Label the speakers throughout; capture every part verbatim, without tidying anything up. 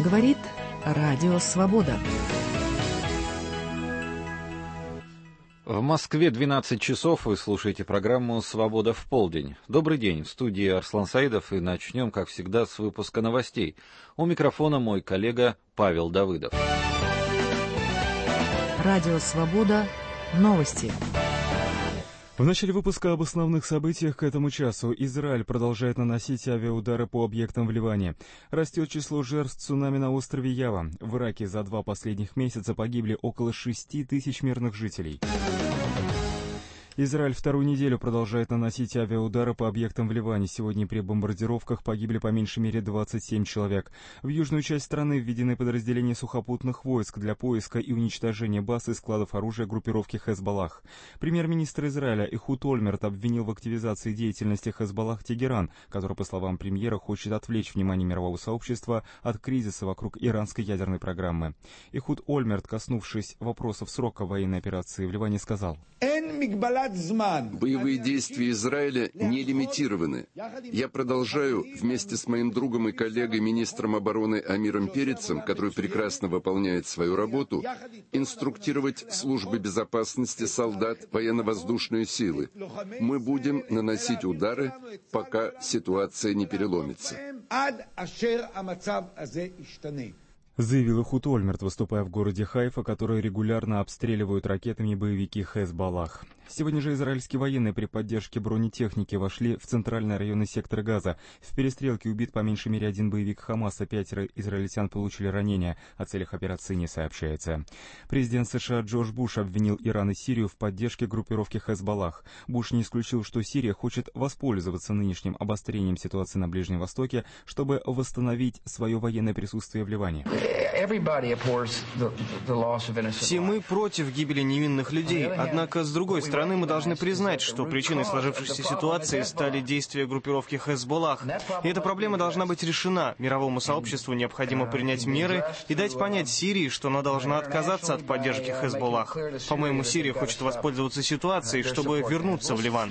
Speaker 1: Говорит Радио Свобода.
Speaker 2: В Москве двенадцать часов, вы слушаете программу «Свобода в полдень». Добрый день, в студии Арслан Саидов, и начнем, как всегда, с выпуска новостей. У микрофона мой коллега Павел Давыдов.
Speaker 1: Радио Свобода. Новости.
Speaker 3: В начале выпуска об основных событиях к этому часу. Израиль продолжает наносить авиаудары по объектам в Ливане. Растет число жертв цунами на острове Ява. В Ираке за два последних месяца погибли около шести тысяч мирных жителей. Израиль вторую неделю продолжает наносить авиаудары по объектам в Ливане. Сегодня при бомбардировках погибли по меньшей мере двадцать семь человек. В южную часть страны введены подразделения сухопутных войск для поиска и уничтожения баз и складов оружия группировки Хезболлах. Премьер-министр Израиля Эхуд Ольмерт обвинил в активизации деятельности Хезболлах Тегеран, который, по словам премьера, хочет отвлечь внимание мирового сообщества от кризиса вокруг иранской ядерной программы. Эхуд Ольмерт, коснувшись вопросов срока военной операции в Ливане, сказал:
Speaker 4: Боевые действия Израиля не лимитированы. Я продолжаю вместе с моим другом и коллегой, министром обороны Амиром Перецем, который прекрасно выполняет свою работу, инструктировать службы безопасности, солдат, военно-воздушные силы. Мы будем наносить удары, пока ситуация не переломится.
Speaker 3: Заявил Эхуд Ольмерт, выступая в городе Хайфа, который регулярно обстреливают ракетами боевики Хезболлах. Сегодня же израильские военные при поддержке бронетехники вошли в центральные районы сектора Газа. В перестрелке убит по меньшей мере один боевик Хамаса, пятеро израильтян получили ранения. О целях операции не сообщается. Президент США Джордж Буш обвинил Иран и Сирию в поддержке группировки Хезболлах. Буш не исключил, что Сирия хочет воспользоваться нынешним обострением ситуации на Ближнем Востоке, чтобы восстановить свое военное присутствие в Ливане.
Speaker 5: Все мы против гибели невинных людей, однако, с другой стороны, мы должны признать, что причиной сложившейся ситуации стали действия группировки Хезболлах. И эта проблема должна быть решена. Мировому сообществу необходимо принять меры и дать понять Сирии, что она должна отказаться от поддержки Хезболлах. По-моему, Сирия хочет воспользоваться ситуацией, чтобы вернуться в Ливан.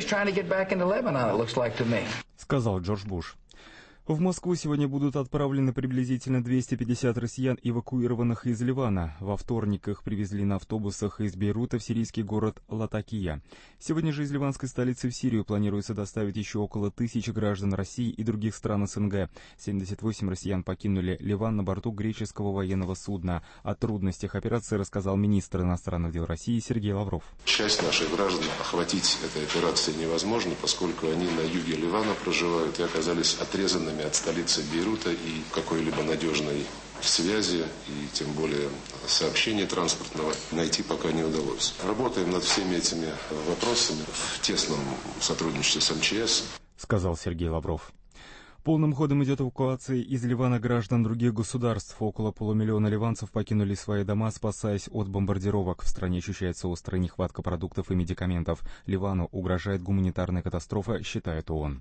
Speaker 3: Сказал Джордж Буш. В Москву сегодня будут отправлены приблизительно двести пятьдесят россиян, эвакуированных из Ливана. Во вторник их привезли на автобусах из Бейрута в сирийский город Латакия. Сегодня же из ливанской столицы в Сирию планируется доставить еще около тысячи граждан России и других стран СНГ. семьдесят восемь россиян покинули Ливан на борту греческого военного судна. О трудностях операции рассказал министр иностранных дел России Сергей Лавров.
Speaker 6: Часть наших граждан охватить этой операцией невозможно, поскольку они на юге Ливана проживают и оказались отрезанными от столицы Бейрута и какой-либо надежной связи, и тем более сообщения транспортного найти пока не удалось. Работаем над всеми этими вопросами в тесном сотрудничестве с эм че эс.
Speaker 3: Сказал Сергей Лавров. Полным ходом идет эвакуация из Ливана граждан других государств. Около полумиллиона ливанцев покинули свои дома, спасаясь от бомбардировок. В стране ощущается острая нехватка продуктов и медикаментов. Ливану угрожает гуманитарная катастрофа, считает ООН.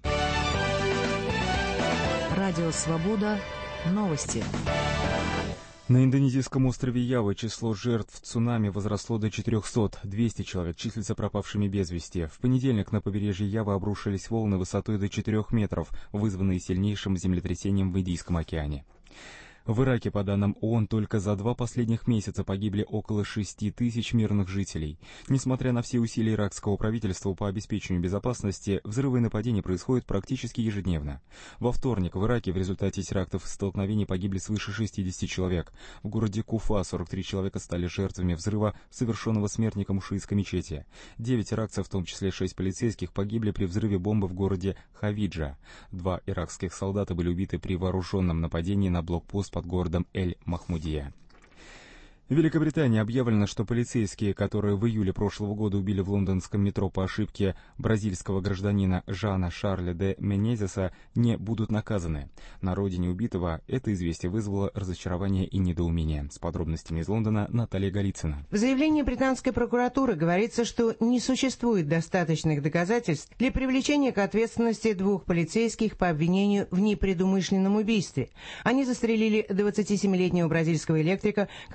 Speaker 1: Радио Свобода. Новости.
Speaker 3: На индонезийском острове Ява число жертв цунами возросло до четырехсот. двести человек числятся пропавшими без вести. В понедельник на побережье Явы обрушились волны высотой до четырех метров, вызванные сильнейшим землетрясением в Индийском океане. В Ираке, по данным ООН, только за два последних месяца погибли около шести тысяч мирных жителей. Несмотря на все усилия иракского правительства по обеспечению безопасности, взрывы и нападения происходят практически ежедневно. Во вторник в Ираке в результате терактов и столкновений погибли свыше шестидесяти человек. В городе Куфа сорок три человека стали жертвами взрыва, совершенного смертником в шиитской мечети. Девять иракцев, в том числе шесть полицейских, погибли при взрыве бомбы в городе Хавиджа. Два иракских солдата были убиты при вооруженном нападении на блокпост под городом Эль-Махмудия. В Великобритании объявлено, что полицейские, которые в июле прошлого года убили в лондонском метро по ошибке бразильского гражданина Жана Шарля де Менезеса, не будут наказаны. На родине убитого это известие вызвало разочарование и недоумение. С подробностями из Лондона Наталья Голицына.
Speaker 7: В заявлении британской прокуратуры говорится, что не существует достаточных доказательств для привлечения к ответственности двух полицейских по обвинению в непредумышленном убийстве. Они застрелили двадцатисемилетнего бразильского электрика, которого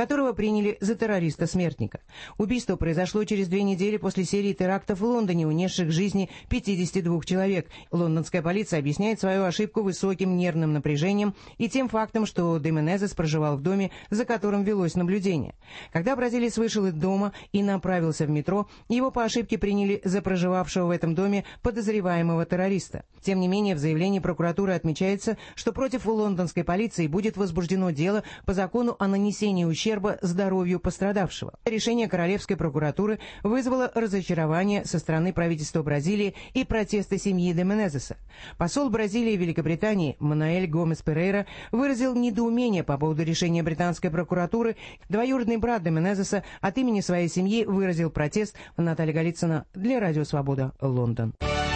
Speaker 7: приняли за террориста-смертника. Убийство произошло через две недели после серии терактов в Лондоне, унесших жизни пятидесяти двух человек. Лондонская полиция объясняет свою ошибку высоким нервным напряжением и тем фактом, что де Менезес проживал в доме, за которым велось наблюдение. Когда бразилец вышел из дома и направился в метро, его по ошибке приняли за проживавшего в этом доме подозреваемого террориста. Тем не менее, в заявлении прокуратуры отмечается, что против лондонской полиции будет возбуждено дело по закону о нанесении ущерба здоровью пострадавшего. Решение королевской прокуратуры вызвало разочарование со стороны правительства Бразилии и протесты семьи де Менезеса. Посол Бразилии в Великобритании Мануэль Гомес Перейра выразил недоумение по поводу решения британской прокуратуры. Двоюродный брат де Менезеса от имени своей семьи выразил протест. Наталья Голицына для Радио Свобода, Лондон.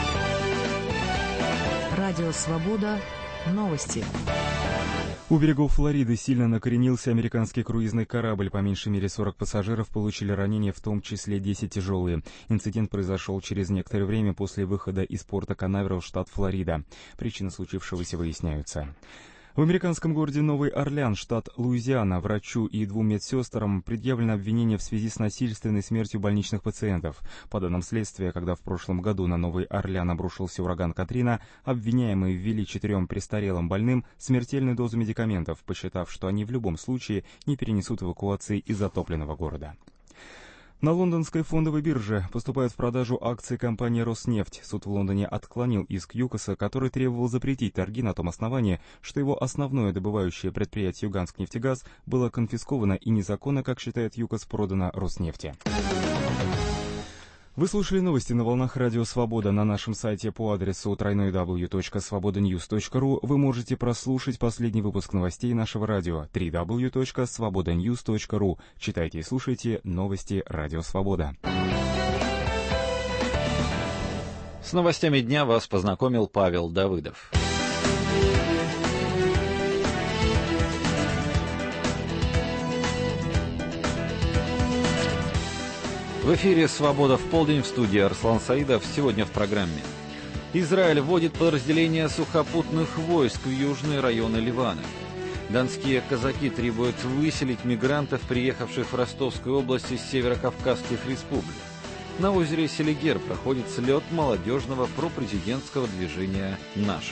Speaker 1: Радио Свобода. Новости.
Speaker 3: У берегов Флориды сильно накоренился американский круизный корабль. По меньшей мере сорок пассажиров получили ранения, в том числе десять тяжелые. Инцидент произошел через некоторое время после выхода из порта Канаверал, штат Флорида. Причины случившегося выясняются. В американском городе Новый Орлеан, штат Луизиана, врачу и двум медсестрам предъявлено обвинение в связи с насильственной смертью больничных пациентов. По данным следствия, когда в прошлом году на Новый Орлеан обрушился ураган Катрина, обвиняемые ввели четырем престарелым больным смертельную дозу медикаментов, посчитав, что они в любом случае не перенесут эвакуации из затопленного города. На лондонской фондовой бирже поступают в продажу акции компании «Роснефть». Суд в Лондоне отклонил иск ЮКОСа, который требовал запретить торги на том основании, что его основное добывающее предприятие «Юганск-нефтегаз» было конфисковано и незаконно, как считает ЮКОС, продано «Роснефти». Вы слушали новости на волнах Радио Свобода. На нашем сайте по адресу дабл ю дабл ю дабл ю точка свобода ньюс точка ру вы можете прослушать последний выпуск новостей нашего радио дабл ю дабл ю дабл ю точка свобода ньюс точка ру. Читайте и слушайте новости Радио Свобода.
Speaker 2: С новостями дня вас познакомил Павел Давыдов. В эфире «Свобода в полдень», в студии Арслан Саидов. Сегодня в программе. Израиль вводит подразделения сухопутных войск в южные районы Ливана. Донские казаки требуют выселить мигрантов, приехавших в Ростовскую область из северокавказских республик. На озере Селигер проходит слет молодежного пропрезидентского движения «Наши».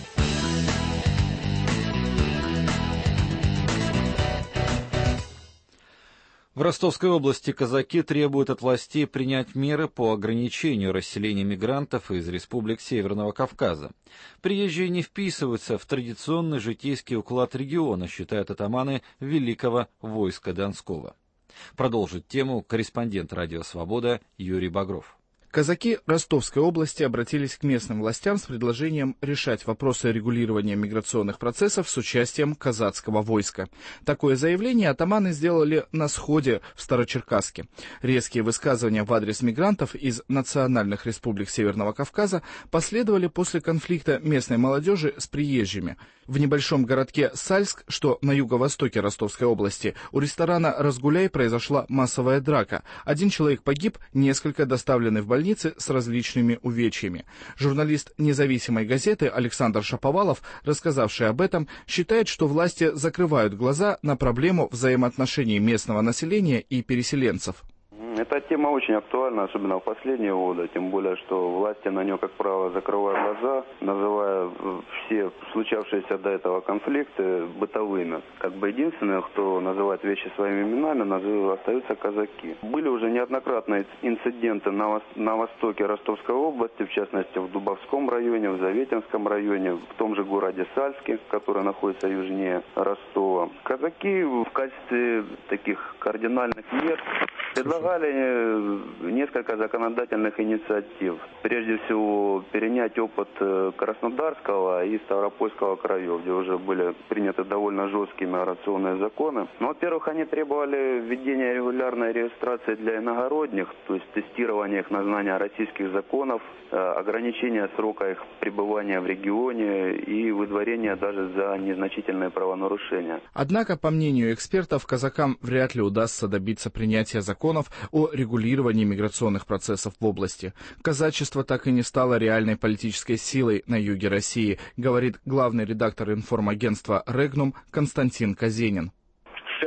Speaker 2: В Ростовской области казаки требуют от властей принять меры по ограничению расселения мигрантов из республик Северного Кавказа. Приезжие не вписываются в традиционный житейский уклад региона, считают атаманы Великого войска Донского. Продолжит тему корреспондент «Радио Свобода» Юрий Багров.
Speaker 8: Казаки Ростовской области обратились к местным властям с предложением решать вопросы регулирования миграционных процессов с участием казацкого войска. Такое заявление атаманы сделали на сходе в Старочеркасске. Резкие высказывания в адрес мигрантов из национальных республик Северного Кавказа последовали после конфликта местной молодежи с приезжими. В небольшом городке Сальск, что на юго-востоке Ростовской области, у ресторана «Разгуляй» произошла массовая драка. Один человек погиб, несколько доставлены в больницы с различными увечьями. Журналист независимой газеты Александр Шаповалов, рассказавший об этом, считает, что власти закрывают глаза на проблему взаимоотношений местного населения и переселенцев.
Speaker 9: Эта тема очень актуальна, особенно в последние годы, тем более, что власти на нее, как правило, закрывают глаза, называя все случавшиеся до этого конфликты бытовыми. Как бы единственные, кто называет вещи своими именами, называют, остаются казаки. Были уже неоднократные инциденты на, вос на востоке Ростовской области, в частности в Дубовском районе, в Заветинском районе, в том же городе Сальске, который находится южнее Ростова. Казаки в качестве таких кардинальных мер предлагали несколько законодательных инициатив. Прежде всего, перенять опыт Краснодарского и Ставропольского краев, где уже были приняты довольно жесткие миграционные законы. Ну, во-первых, они требовали введения регулярной регистрации для иногородних, то есть тестирования их на знание российских законов, ограничения срока их пребывания в регионе и выдворения даже за незначительные правонарушения.
Speaker 8: Однако, по мнению экспертов, казакам вряд ли удастся добиться принятия законов о регулировании миграционных процессов в области. Казачество так и не стало реальной политической силой на юге России, говорит главный редактор информагентства «Регнум» Константин Казенин.
Speaker 10: В целом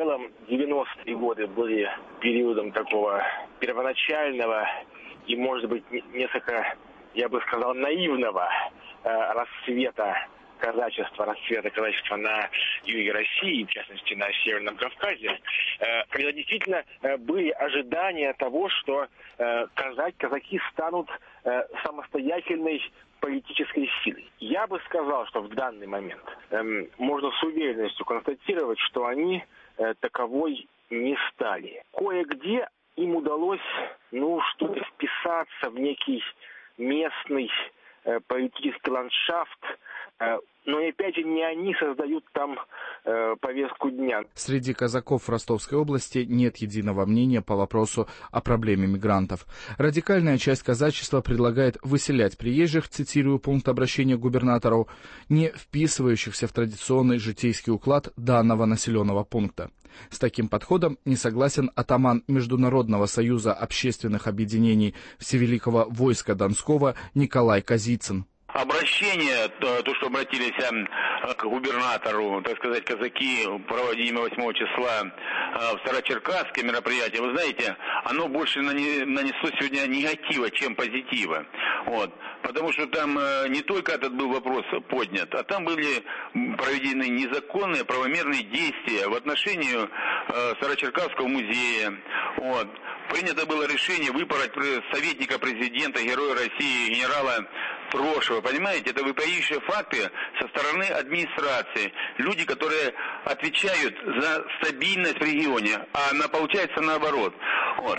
Speaker 10: девяностые годы были периодом такого первоначального и, может быть, несколько, я бы сказал, наивного э, расцвета казачества, расцвета казачества на юге России, в частности на Северном Кавказе, э, когда действительно э, были ожидания того, что э, казак, казаки станут э, самостоятельной политической силой. Я бы сказал, что в данный момент э, можно с уверенностью констатировать, что они э, таковой не стали. Кое-где им удалось, ну, что ли, вписаться в некий местный э, политический ландшафт, э, но и опять же не они создают там э, повестку дня.
Speaker 8: Среди казаков в Ростовской области нет единого мнения по вопросу о проблеме мигрантов. Радикальная часть казачества предлагает выселять приезжих, цитирую пункт обращения к губернатору, не вписывающихся в традиционный житейский уклад данного населенного пункта. С таким подходом не согласен атаман Международного союза общественных объединений Всевеликого войска Донского Николай Козицын.
Speaker 11: Обращение, то, то, что обратились к губернатору, так сказать, казаки, проводимое восьмого числа в Старочеркасске мероприятие, вы знаете, оно больше нанесло сегодня негатива, чем позитива. Вот. Потому что там не только этот был вопрос поднят, а там были проведены незаконные, правомерные действия в отношении Старочеркасского музея. Вот. Принято было решение выпороть советника президента, героя России, генерала Трошева. Понимаете, это выпающие факты со стороны администрации. Люди, которые отвечают за стабильность в регионе, а она получается наоборот. Вот.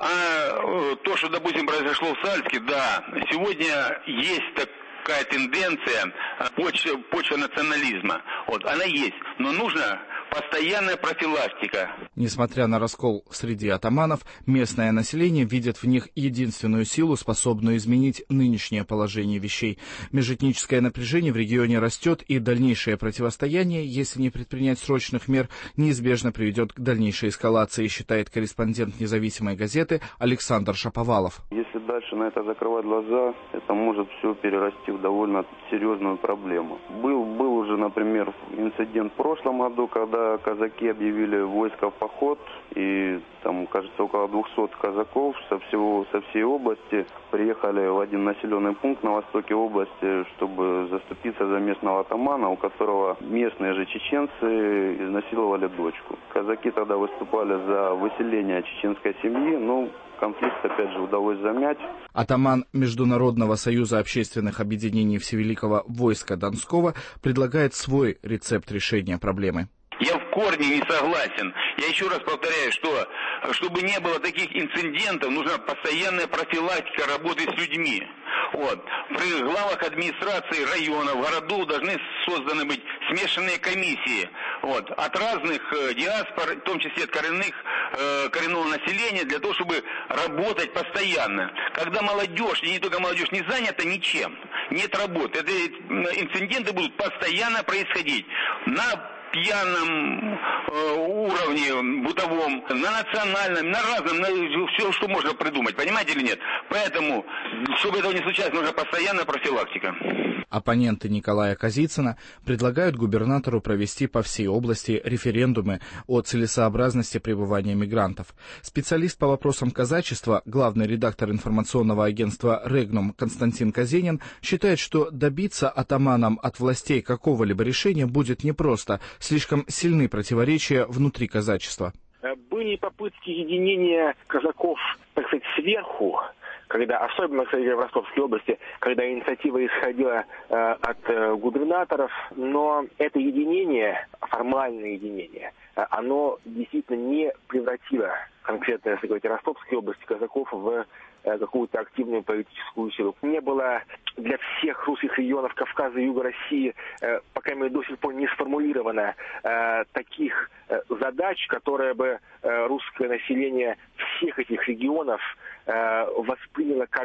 Speaker 11: А то, что, допустим, произошло в Сальске, да, сегодня есть такая тенденция почва, почва национализма. Вот, она есть, но нужно постоянная профилактика.
Speaker 8: Несмотря на раскол среди атаманов, местное население видит в них единственную силу, способную изменить нынешнее положение вещей. Межэтническое напряжение в регионе растет, и дальнейшее противостояние, если не предпринять срочных мер, неизбежно приведет к дальнейшей эскалации, считает корреспондент независимой газеты Александр Шаповалов.
Speaker 9: Если дальше на это закрывать глаза, это может все перерасти в довольно серьезную проблему. Был, был уже, например, инцидент в прошлом году, когда казаки объявили войско в поход, и там, кажется, около двухсот казаков со, всего, со всей области приехали в один населенный пункт на востоке области, чтобы заступиться за местного атамана, у которого местные же чеченцы изнасиловали дочку. Казаки тогда выступали за выселение чеченской семьи, но конфликт, опять же, удалось замять.
Speaker 8: Атаман Международного союза общественных объединений Всевеликого войска Донского предлагает свой рецепт решения проблемы.
Speaker 11: Я в корне не согласен. Я еще раз повторяю, что чтобы не было таких инцидентов, нужна постоянная профилактика работы с людьми. Вот. При главах администрации районов, городов должны созданы быть смешанные комиссии вот, от разных э, диаспор, в том числе от коренных, э, коренного населения, для того, чтобы работать постоянно. Когда молодежь, и не только молодежь, не занята ничем, нет работы, это, инциденты будут постоянно происходить на пьяном э, уровне, бытовом, на национальном, на разном, на все, что можно придумать, понимаете или нет? Поэтому, чтобы этого не случалось, нужна постоянная профилактика.
Speaker 8: Оппоненты Николая Козицына предлагают губернатору провести по всей области референдумы о целесообразности пребывания мигрантов. Специалист по вопросам казачества, главный редактор информационного агентства «Регнум» Константин Казенин считает, что добиться атаманам от властей какого-либо решения будет непросто. Слишком сильны противоречия внутри казачества.
Speaker 10: Были попытки единения казаков, так сказать, сверху, когда, особенно, кстати, в Ростовской области, когда инициатива исходила э, от э, губернаторов, но это единение, формальное единение, э, оно действительно не превратило конкретно, если говорить о Ростовской области, казаков в э, какую-то активную политическую силу. Не было для всех русских регионов Кавказа и Юга России, э, по крайней мере, до сих пор не сформулировано э, таких э, задач, которые бы э, русское население всех этих регионов восприняло как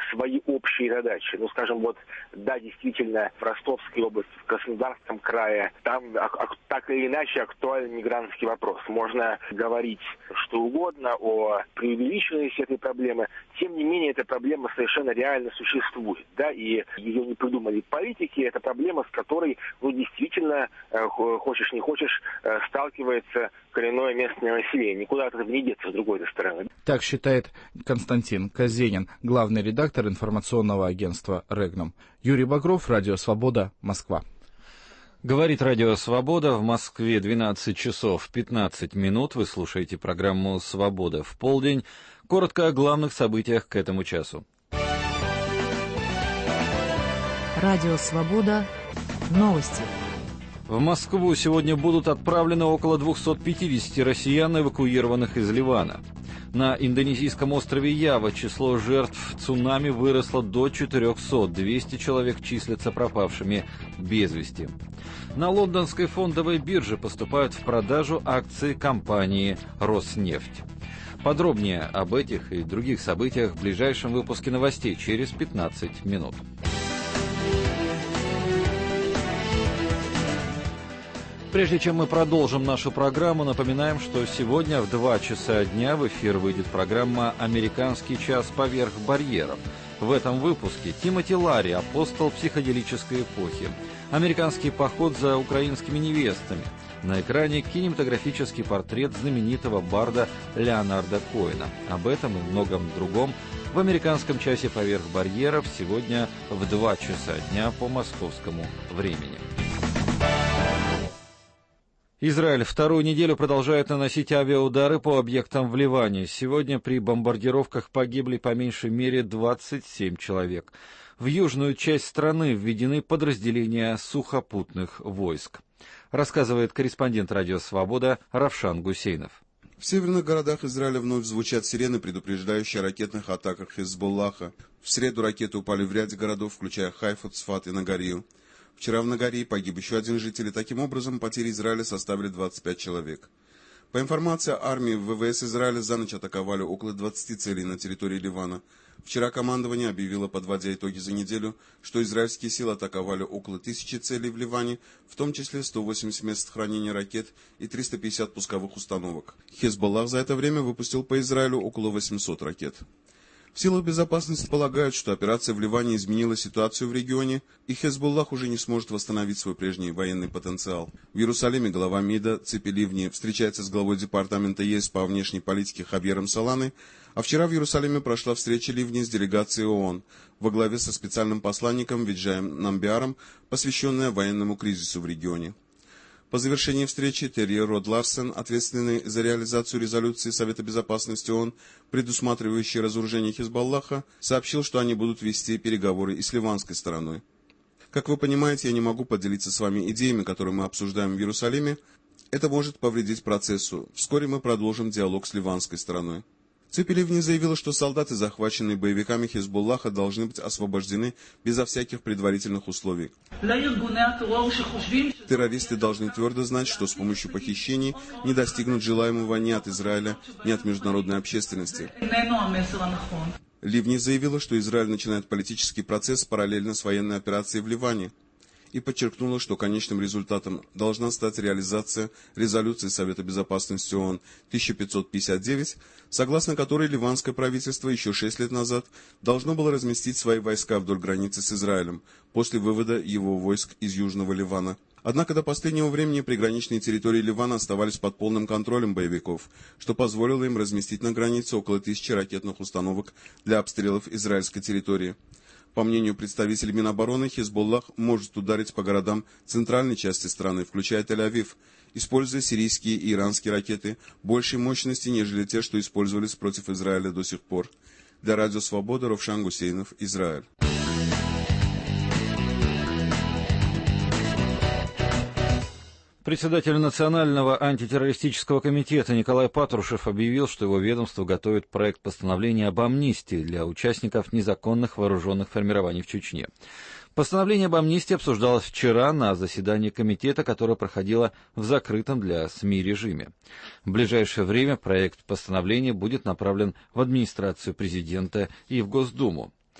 Speaker 10: свои общие задачи. Ну, скажем, вот, да, действительно, в Ростовской области, в Краснодарском крае, там а, а, так или иначе актуален мигрантский вопрос. Можно говорить что угодно о преувеличенности этой проблемы, тем не менее, эта проблема совершенно реально существует, да, и ее не придумали политики, это проблема, с которой, ну, действительно, хочешь не хочешь, сталкивается коренное местное население. Никуда от этого не деться с другой стороны.
Speaker 8: Так считает Константин Казенин, главный редактор информационного агентства «Регнум». Юрий Багров, Радио Свобода, Москва.
Speaker 2: Говорит Радио Свобода, в Москве двенадцать часов пятнадцать минут. Вы слушаете программу «Свобода в полдень». Коротко о главных событиях к этому часу.
Speaker 1: Радио Свобода. Новости.
Speaker 2: В Москву сегодня будут отправлены около двухсот пятидесяти россиян, эвакуированных из Ливана. На индонезийском острове Ява число жертв цунами выросло до четырехсот. двести человек числятся пропавшими без вести. На лондонской фондовой бирже поступают в продажу акции компании «Роснефть». Подробнее об этих и других событиях в ближайшем выпуске новостей через пятнадцать минут. Прежде чем мы продолжим нашу программу, напоминаем, что сегодня в два часа дня в эфир выйдет программа «Американский час поверх барьеров». В этом выпуске Тимоти Ларри, апостол психоделической эпохи, американский поход за украинскими невестами. На экране кинематографический портрет знаменитого барда Леонарда Коэна. Об этом и многом другом в «Американском часе поверх барьеров» сегодня в два часа дня по московскому времени. Израиль вторую неделю продолжает наносить авиаудары по объектам в Ливане. Сегодня при бомбардировках погибли по меньшей мере двадцать семь человек. В южную часть страны введены подразделения сухопутных войск. Рассказывает корреспондент «Радио Свобода» Равшан Гусейнов.
Speaker 12: В северных городах Израиля вновь звучат сирены, предупреждающие о ракетных атаках Хезболлаха. В среду ракеты упали в ряде городов, включая Хайфу, Цфат и Нагарию. Вчера в Нагарии погиб еще один житель, и таким образом потери Израиля составили двадцать пять человек. По информации армии, ВВС Израиля за ночь атаковали около двадцати целей на территории Ливана. Вчера командование объявило, подводя итоги за неделю, что израильские силы атаковали около тысячи целей в Ливане, в том числе сто восемьдесят мест хранения ракет и триста пятьдесят пусковых установок. Хезболлах за это время выпустил по Израилю около восьмисот ракет. В силах безопасности полагают, что операция в Ливане изменила ситуацию в регионе, и Хезболлах уже не сможет восстановить свой прежний военный потенциал. В Иерусалиме глава МИДа Ципи Ливни встречается с главой департамента ЕС по внешней политике Хавьером Соланой, а вчера в Иерусалиме прошла встреча Ливни с делегацией ООН во главе со специальным посланником Виджаем Намбиаром, посвященная военному кризису в регионе. По завершении встречи Терри Род Ларсен, ответственный за реализацию резолюции Совета Безопасности ООН, предусматривающей разоружение Хезболлаха, сообщил, что они будут вести переговоры и с ливанской стороной. Как вы понимаете, я не могу поделиться с вами идеями, которые мы обсуждаем в Иерусалиме. Это может повредить процессу. Вскоре мы продолжим диалог с ливанской стороной. Ципи Ливни заявила, что солдаты, захваченные боевиками Хезболлаха, должны быть освобождены безо всяких предварительных условий. Террористы должны твердо знать, что с помощью похищений не достигнут желаемого ни от Израиля, ни от международной общественности. Ливни заявила, что Израиль начинает политический процесс параллельно с военной операцией в Ливане, и подчеркнула, что конечным результатом должна стать реализация резолюции Совета Безопасности ООН тысяча пятьсот пятьдесят девять, согласно которой ливанское правительство еще шесть лет назад должно было разместить свои войска вдоль границы с Израилем после вывода его войск из Южного Ливана. Однако до последнего времени приграничные территории Ливана оставались под полным контролем боевиков, что позволило им разместить на границе около тысячи ракетных установок для обстрелов израильской территории. По мнению представителей Минобороны, Хезболлах может ударить по городам центральной части страны, включая Тель-Авив, используя сирийские и иранские ракеты большей мощности, нежели те, что использовались против Израиля до сих пор. Для Радио Свобода, Равшан Гусейнов, Израиль.
Speaker 2: Председатель Национального антитеррористического комитета Николай Патрушев объявил, что его ведомство готовит проект постановления об амнистии для участников незаконных вооруженных формирований в Чечне. Постановление об амнистии обсуждалось вчера на заседании комитета, которое проходило в закрытом для СМИ режиме. В ближайшее время проект постановления будет направлен в администрацию президента и в Госдуму.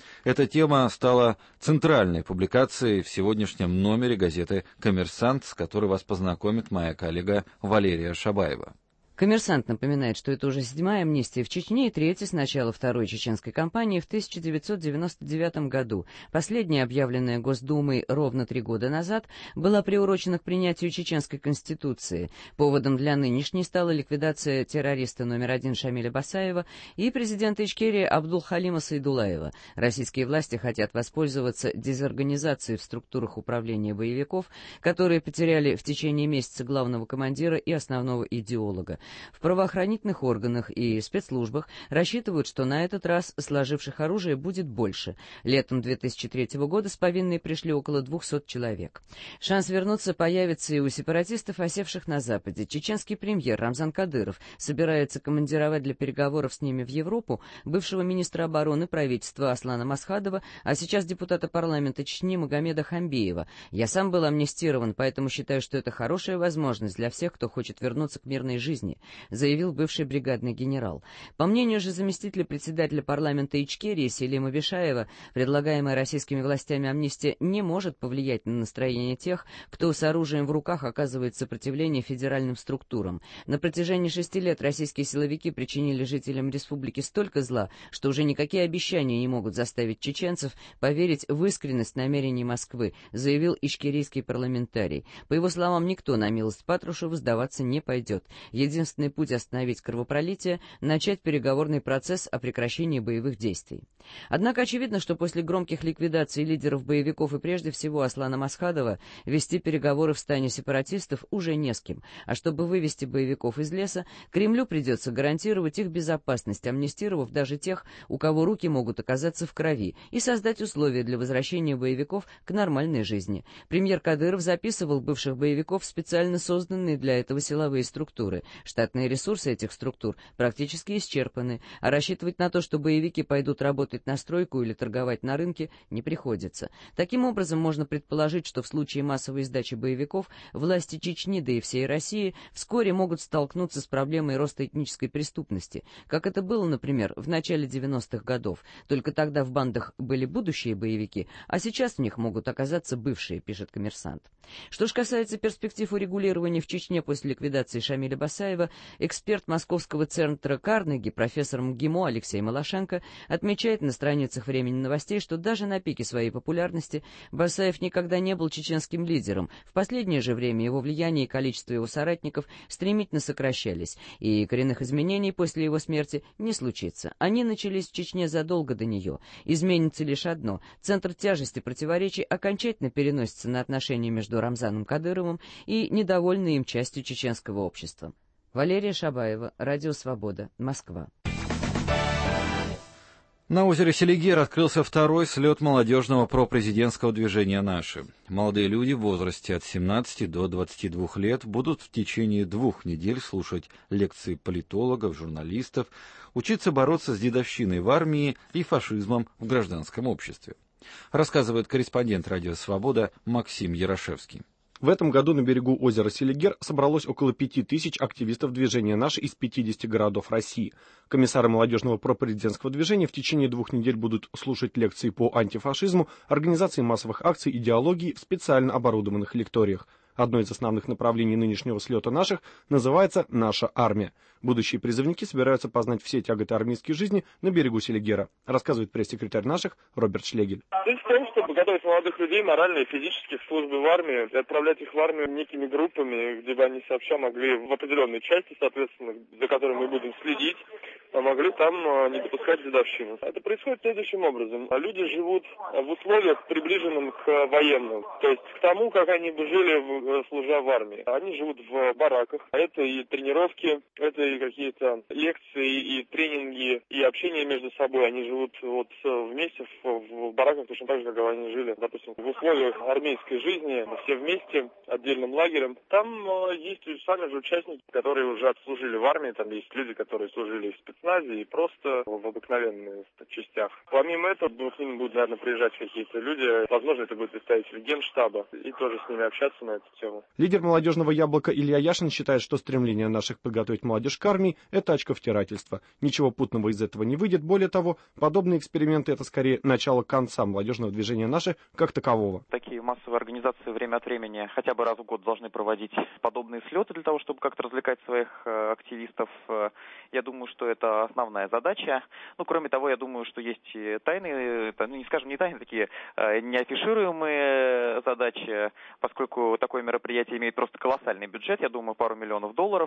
Speaker 2: Эта тема стала центральной публикацией в сегодняшнем номере газеты «Коммерсант», с которой вас познакомит моя коллега Валерия Шабаева.
Speaker 13: «Коммерсант» напоминает, что это уже седьмая амнистия в Чечне и третья с начала Второй чеченской кампании в тысяча девятьсот девяносто девятом году. Последняя, объявленная Госдумой ровно три года назад, была приурочена к принятию чеченской конституции. Поводом для нынешней стала ликвидация террориста номер один Шамиля Басаева и президента Ичкерии Абдулхалима Сайдулаева. Российские власти хотят воспользоваться дезорганизацией в структурах управления боевиков, которые потеряли в течение месяца главного командира и основного идеолога. В правоохранительных органах и спецслужбах рассчитывают, что на этот раз сложивших оружие будет больше. Летом две тысячи третьего года с повинной пришли около двухсот человек. Шанс вернуться появится и у сепаратистов, осевших на Западе. Чеченский премьер Рамзан Кадыров собирается командировать для переговоров с ними в Европу бывшего министра обороны правительства Аслана Масхадова, а сейчас депутата парламента Чечни Магомеда Хамбиева. «Я сам был амнистирован, поэтому считаю, что это хорошая возможность для всех, кто хочет вернуться к мирной жизни», заявил бывший бригадный генерал. По мнению же заместителя председателя парламента Ичкерии Селима Бишаева, предлагаемая российскими властями амнистия не может повлиять на настроение тех, кто с оружием в руках оказывает сопротивление федеральным структурам. На протяжении шести лет российские силовики причинили жителям республики столько зла, что уже никакие обещания не могут заставить чеченцев поверить в искренность намерений Москвы, заявил ичкерийский парламентарий. По его словам, никто на милость Патрушева сдаваться не пойдет. Единственный путь остановить кровопролитие — начать переговорный процесс о прекращении боевых действий. Однако очевидно, что после громких ликвидаций лидеров боевиков и прежде всего Аслана Масхадова вести переговоры в стане сепаратистов уже не с кем. А чтобы вывести боевиков из леса, Кремлю придется гарантировать их безопасность, амнистировав даже тех, у кого руки могут оказаться в крови, и создать условия для возвращения боевиков к нормальной жизни. Премьер Кадыров записывал бывших боевиков в специально созданные для этого силовые структуры. Штатные ресурсы этих структур практически исчерпаны, а рассчитывать на то, что боевики пойдут работать на стройку или торговать на рынке, не приходится. Таким образом, можно предположить, что в случае массовой сдачи боевиков власти Чечни, да и всей России, вскоре могут столкнуться с проблемой роста этнической преступности, как это было, например, в начале девяностых годов. Только тогда в бандах были будущие боевики, а сейчас в них могут оказаться бывшие, пишет «Коммерсант». Что ж касается перспектив урегулирования в Чечне после ликвидации Шамиля Басаева, эксперт Московского центра Карнеги, профессор МГИМО Алексей Малашенко, отмечает на страницах «Времени новостей», что даже на пике своей популярности Басаев никогда не был чеченским лидером. В последнее же время его влияние и количество его соратников стремительно сокращались, и коренных изменений после его смерти не случится. Они начались в Чечне задолго до нее. Изменится лишь одно — центр тяжести противоречий окончательно переносится на отношения между Рамзаном Кадыровым и недовольной им частью чеченского общества. Валерия Шабаева, Радио Свобода, Москва.
Speaker 2: На озере Селигер открылся второй слет молодежного пропрезидентского движения «Наши». Молодые люди в возрасте от семнадцати до двадцати двух лет будут в течение двух недель слушать лекции политологов, журналистов, учиться бороться с дедовщиной в армии и фашизмом в гражданском обществе. Рассказывает корреспондент «Радио Свобода» Максим Ярошевский.
Speaker 14: В этом году на берегу озера Селигер собралось около пяти тысяч активистов движения «Наши» из пятидесяти городов России. Комиссары молодежного пропрезидентского движения в течение двух недель будут слушать лекции по антифашизму, организации массовых акций, идеологии в специально оборудованных лекториях. Одно из основных направлений нынешнего слета «Наших» называется «Наша армия». Будущие призывники собираются познать все тяготы армейской жизни на берегу Селигера, рассказывает пресс-секретарь «Наших» Роберт Шлегель.
Speaker 15: Суть в том, чтобы готовить молодых людей морально и физически к службе в армии, и отправлять их в армию некими группами, где бы они сообща могли в определенной части, соответственно, за которой мы будем следить, могли там не допускать дедовщину. Это происходит следующим образом. Люди живут в условиях, приближенных к военным, то есть к тому, как они бы жили, служа в армии. Они живут в бараках. Это и тренировки, это и какие-то лекции, и тренинги, и общение между собой. Они живут вот вместе в, в бараках, точно так же, как они жили, допустим, в условиях армейской жизни, все вместе, отдельным лагерем. Там есть сами же участники, которые уже отслужили в армии, там есть люди, которые служили в спецназах, спецназе и просто в обыкновенных частях. Помимо этого, к ним будут, наверное, приезжать какие-то люди. Возможно, это будет представитель Генштаба, и тоже с ними общаться на эту тему.
Speaker 14: Лидер молодежного яблока Илья Яшин считает, что стремление наших подготовить молодежь к армии – это очковтирательство. Ничего путного из этого не выйдет. Более того, подобные эксперименты – это скорее начало конца молодежного движения «Наше» как такового.
Speaker 16: Такие массовые организации время от времени хотя бы раз в год должны проводить подобные слеты для того, чтобы как-то развлекать своих э, активистов. Я думаю, что это основная задача. Ну, кроме того, я думаю, что есть тайные, ну, не скажем, не тайные, такие э, неафишируемые задачи, поскольку такое мероприятие имеет просто колоссальный бюджет, я думаю, пару миллионов долларов,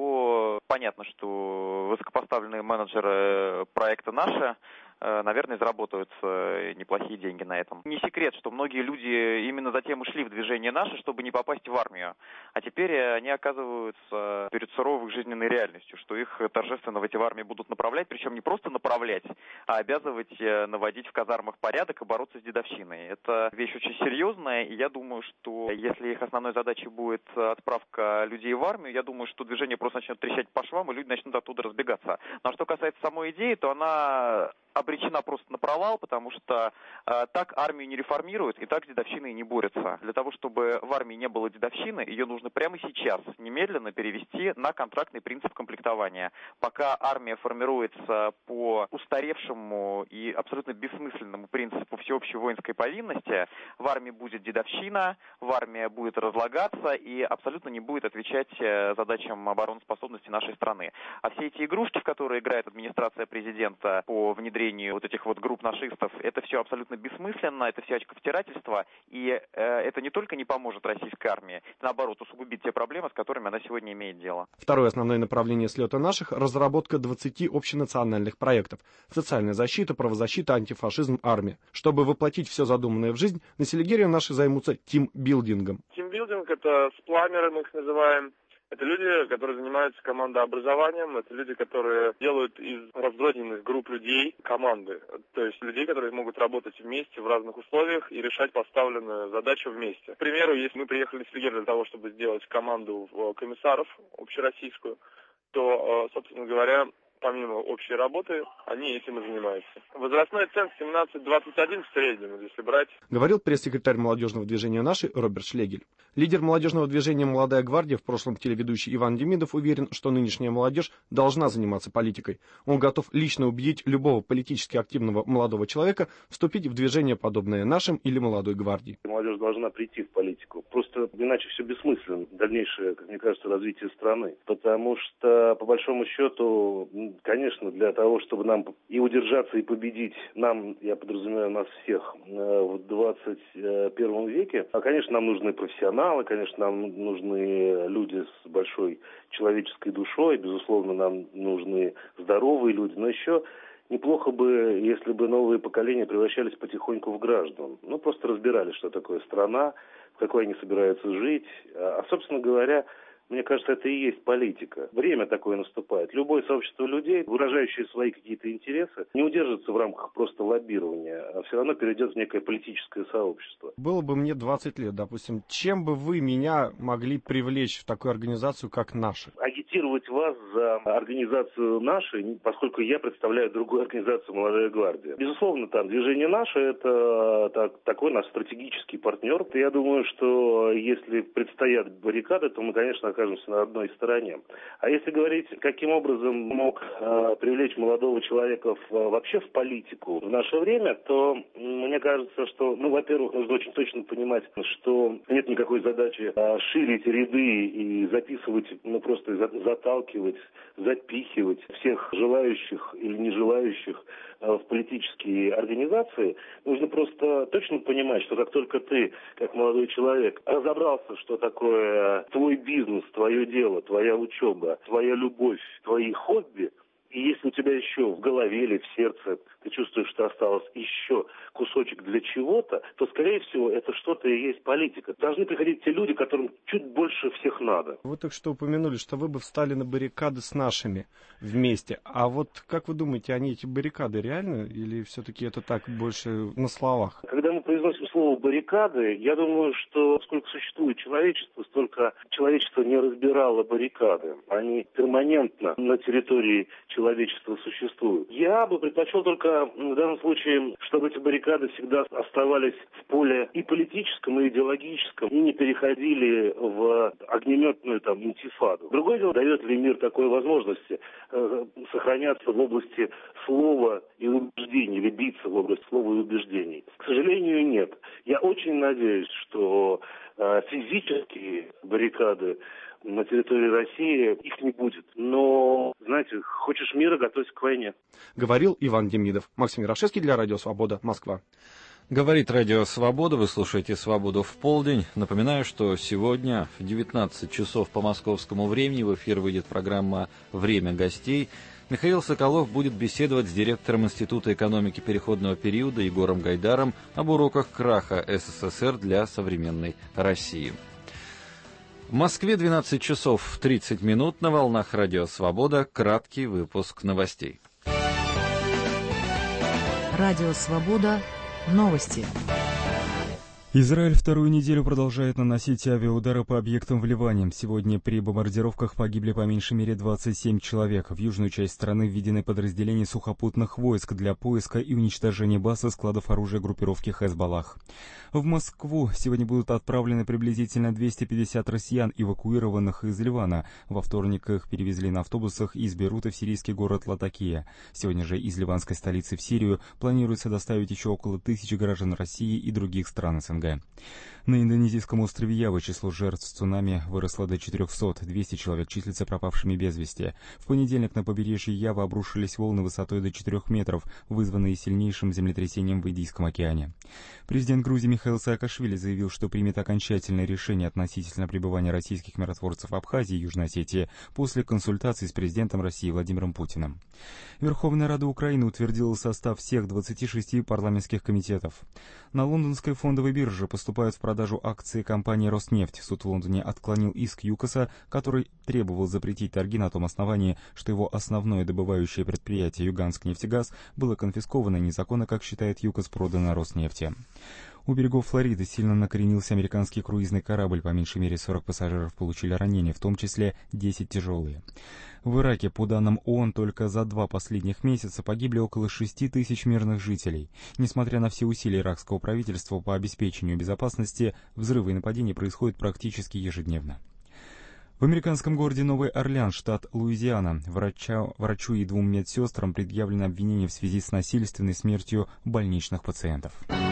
Speaker 16: то понятно, что высокопоставленные менеджеры проекта «Наше», наверное, заработают неплохие деньги на этом. Не секрет, что многие люди именно затем и шли в движение «Наше», чтобы не попасть в армию. А теперь они оказываются перед суровой жизненной реальностью, что их торжественно в эти армии будут направлять, причем не просто направлять, а обязывать наводить в казармах порядок и бороться с дедовщиной. Это вещь очень серьезная, и я думаю, что если их основной задачей будет отправка людей в армию, я думаю, что движение просто начнет трещать по швам, и люди начнут оттуда разбегаться. Но что касается самой идеи, то она обречена просто на провал, потому что э, так армию не реформируют и так с дедовщиной не борются. Для того, чтобы в армии не было дедовщины, ее нужно прямо сейчас, немедленно перевести на контрактный принцип комплектования. Пока армия формируется по устаревшему и абсолютно бессмысленному принципу всеобщей воинской повинности, в армии будет дедовщина, в армии будет разлагаться и абсолютно не будет отвечать задачам обороноспособности нашей страны. А все эти игрушки, в которые играет администрация президента по внедрению вот этих вот групп нашистов, это все абсолютно бессмысленно, это все очковтирательство, и э, это не только не поможет российской армии, наоборот, усугубит те проблемы, с которыми она сегодня имеет дело.
Speaker 14: Второе основное направление слета наших – разработка двадцати общенациональных проектов. Социальная защита, правозащита, антифашизм, армия. Чтобы воплотить все задуманное в жизнь, на Селигере наши займутся тимбилдингом.
Speaker 15: Тимбилдинг – это спламеры, мы их называем. Это люди, которые занимаются командообразованием, это люди, которые делают из разрозненных групп людей команды. То есть людей, которые могут работать вместе в разных условиях и решать поставленную задачу вместе. К примеру, если мы приехали в Селигер для того, чтобы сделать команду комиссаров общероссийскую, то, собственно говоря, помимо общей работы, они этим и занимаются. Возрастной ценз семнадцать двадцать один в среднем, если брать.
Speaker 14: Говорил пресс-секретарь молодежного движения «Наши» Роберт Шлегель. Лидер молодежного движения «Молодая гвардия», в прошлом телеведущий Иван Демидов, уверен, что нынешняя молодежь должна заниматься политикой. Он готов лично убедить любого политически активного молодого человека вступить в движение, подобное «Нашим» или «Молодой гвардии».
Speaker 17: Молодежь должна прийти в политику. Просто иначе все бессмысленно, дальнейшее, как мне кажется, развитие страны. Потому что, по большому счету, конечно, для того, чтобы нам и удержаться, и победить, нам, я подразумеваю, нас всех в двадцать первом веке, конечно, нам нужны профессионалы, конечно, нам нужны люди с большой человеческой душой, безусловно, нам нужны здоровые люди, но еще неплохо бы, если бы новые поколения превращались потихоньку в граждан. Ну, просто разбирались, что такое страна, в какой они собираются жить. А, собственно говоря, мне кажется, это и есть политика. Время такое наступает. Любое сообщество людей, выражающее свои какие-то интересы, не удержится в рамках просто лоббирования, а все равно перейдет в некое политическое сообщество.
Speaker 14: Было бы мне двадцать лет, допустим, чем бы вы меня могли привлечь в такую организацию, как «Наши»?
Speaker 17: Агитировать вас за организацию «Наши», поскольку я представляю другую организацию «Молодая гвардия». Безусловно, там движение «Наши» — это так, такой наш стратегический партнер. Я думаю, что если предстоят баррикады, то мы, конечно, окажемся на одной стороне. А если говорить, каким образом мог э, привлечь молодого человека в, вообще в политику в наше время, то мне кажется, что, ну, во-первых, нужно очень точно понимать, что нет никакой задачи э, ширить ряды и записывать, ну, просто заталкивать, запихивать всех желающих или не желающих э, в политические организации. Нужно просто точно понимать, что как только ты, как молодой человек, разобрался, что такое твой бизнес, твое дело, твоя учеба, твоя любовь, твои хобби, и если у тебя еще в голове или в сердце ты чувствуешь, что осталось еще кусочек для чего-то, то, скорее всего, это что-то и есть политика. Должны приходить те люди, которым чуть больше всех надо.
Speaker 14: Вы только что упомянули, что вы бы встали на баррикады с «Нашими» вместе. А вот как вы думаете, они, эти баррикады, реально? Или все-таки это так больше на словах?
Speaker 17: Когда мы произносим слово «баррикады», я думаю, что сколько существует человечество, столько человечество не разбирало баррикады. Они перманентно на территории человечества человечества существуют. Я бы предпочел только в данном случае, чтобы эти баррикады всегда оставались в поле и политическом, и идеологическом, и не переходили в огнеметную там интифаду. Другое дело, дает ли мир такой возможности э, сохраняться в области слова и убеждений, или биться в области слова и убеждений. К сожалению, нет. Я очень надеюсь, что э, физические баррикады на территории России их не будет. Но, знаете, хочешь мира, готовься к войне.
Speaker 14: Говорил Иван Демидов. Максим Ярошевский для Радио Свобода, Москва.
Speaker 2: Говорит Радио Свобода, вы слушаете «Свободу в полдень». Напоминаю, что сегодня в девятнадцать часов по московскому времени в эфир выйдет программа «Время гостей». Михаил Соколов будет беседовать с директором Института экономики переходного периода Егором Гайдаром об уроках краха СССР для современной России. В Москве двенадцать часов тридцать минут, на волнах Радио Свобода краткий выпуск новостей.
Speaker 1: Радио Свобода. Новости.
Speaker 3: Израиль вторую неделю продолжает наносить авиаудары по объектам в Ливане. Сегодня при бомбардировках погибли по меньшей мере двадцать семь человек. В южную часть страны введены подразделения сухопутных войск для поиска и уничтожения баз и складов оружия группировки Хезболлах. В Москву сегодня будут отправлены приблизительно двести пятьдесят россиян, эвакуированных из Ливана. Во вторник их перевезли на автобусах из Бейрута в сирийский город Латакия. Сегодня же из ливанской столицы в Сирию планируется доставить еще около тысячи граждан России и других стран СНГ. На индонезийском острове Ява число жертв цунами выросло до четырехсот, двести человек числятся пропавшими без вести. В понедельник на побережье Явы обрушились волны высотой до четырех метров, вызванные сильнейшим землетрясением в Индийском океане. Президент Грузии Михаил Саакашвили заявил, что примет окончательное решение относительно пребывания российских миротворцев в Абхазии и Южной Осетии после консультаций с президентом России Владимиром Путиным. Верховная Рада Украины утвердила состав всех двадцати шести парламентских комитетов. На лондонской фондовой бирже поступают в продажу акции компании «Роснефть». Суд в Лондоне отклонил иск ЮКОСа, который требовал запретить торги на том основании, что его основное добывающее предприятие «Юганск-нефтегаз» было конфисковано незаконно, как считает ЮКОС, продано Роснефти. У берегов Флориды сильно накренился американский круизный корабль. По меньшей мере сорок пассажиров получили ранения, в том числе десять тяжелые. В Ираке, по данным ООН, только за два последних месяца погибли около шести тысяч мирных жителей. Несмотря на все усилия иракского правительства по обеспечению безопасности, взрывы и нападения происходят практически ежедневно. В американском городе Новый Орлеан, штат Луизиана, врача, врачу и двум медсестрам предъявлено обвинение в связи с насильственной смертью больничных пациентов.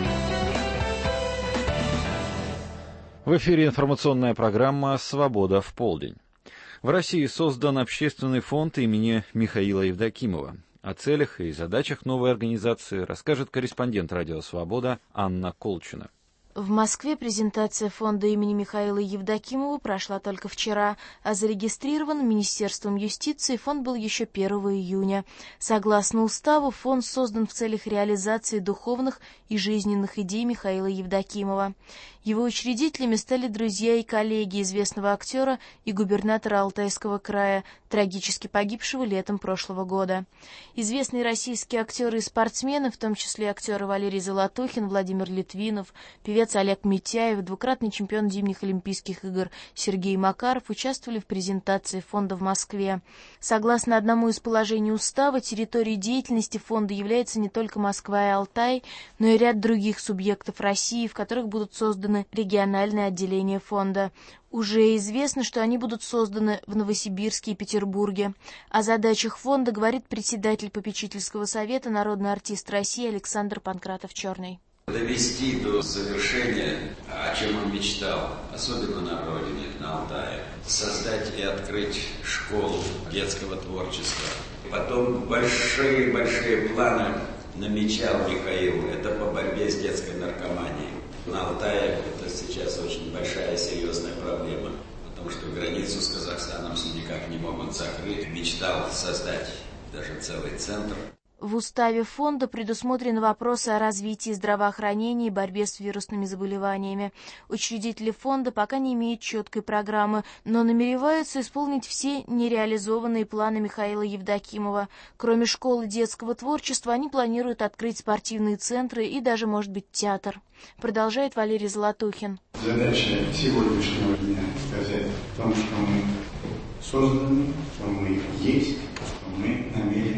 Speaker 2: В эфире информационная программа «Свобода в полдень». В России создан общественный фонд имени Михаила Евдокимова. О целях и задачах новой организации расскажет корреспондент «Радио Свобода» Анна Колчина.
Speaker 18: В Москве презентация фонда имени Михаила Евдокимова прошла только вчера, а зарегистрирован Министерством юстиции фонд был еще первого июня. Согласно уставу, фонд создан в целях реализации духовных и жизненных идей Михаила Евдокимова. Его учредителями стали друзья и коллеги известного актера и губернатора Алтайского края, трагически погибшего летом прошлого года. Известные российские актеры и спортсмены, в том числе актеры Валерий Золотухин, Владимир Литвинов, певец Олег Митяев, двукратный чемпион зимних Олимпийских игр Сергей Макаров участвовали в презентации фонда в Москве. Согласно одному из положений устава, территорией деятельности фонда является не только Москва и Алтай, но и ряд других субъектов России, в которых будут созданы региональные отделения фонда. Уже известно, что они будут созданы в Новосибирске и Петербурге. О задачах фонда говорит председатель попечительского совета, народный артист России Александр Панкратов-Черный.
Speaker 19: Довести до завершения, о чем он мечтал, особенно на родине, на Алтае. Создать и открыть школу детского творчества. Потом большие-большие планы намечал Михаил. Это по борьбе с детской наркоманией. На Алтае это сейчас очень большая серьезная проблема, потому что границу с Казахстаном все никак не могут закрыть. Мечтал создать даже целый центр.
Speaker 18: В уставе фонда предусмотрены вопросы о развитии здравоохранения и борьбе с вирусными заболеваниями. Учредители фонда пока не имеют четкой программы, но намереваются исполнить все нереализованные планы Михаила Евдокимова. Кроме школы детского творчества, они планируют открыть спортивные центры и даже, может быть, театр. Продолжает Валерий Золотухин.
Speaker 20: Задача сегодняшнего дня сказать о том, что мы созданы, что мы есть, что мы намерены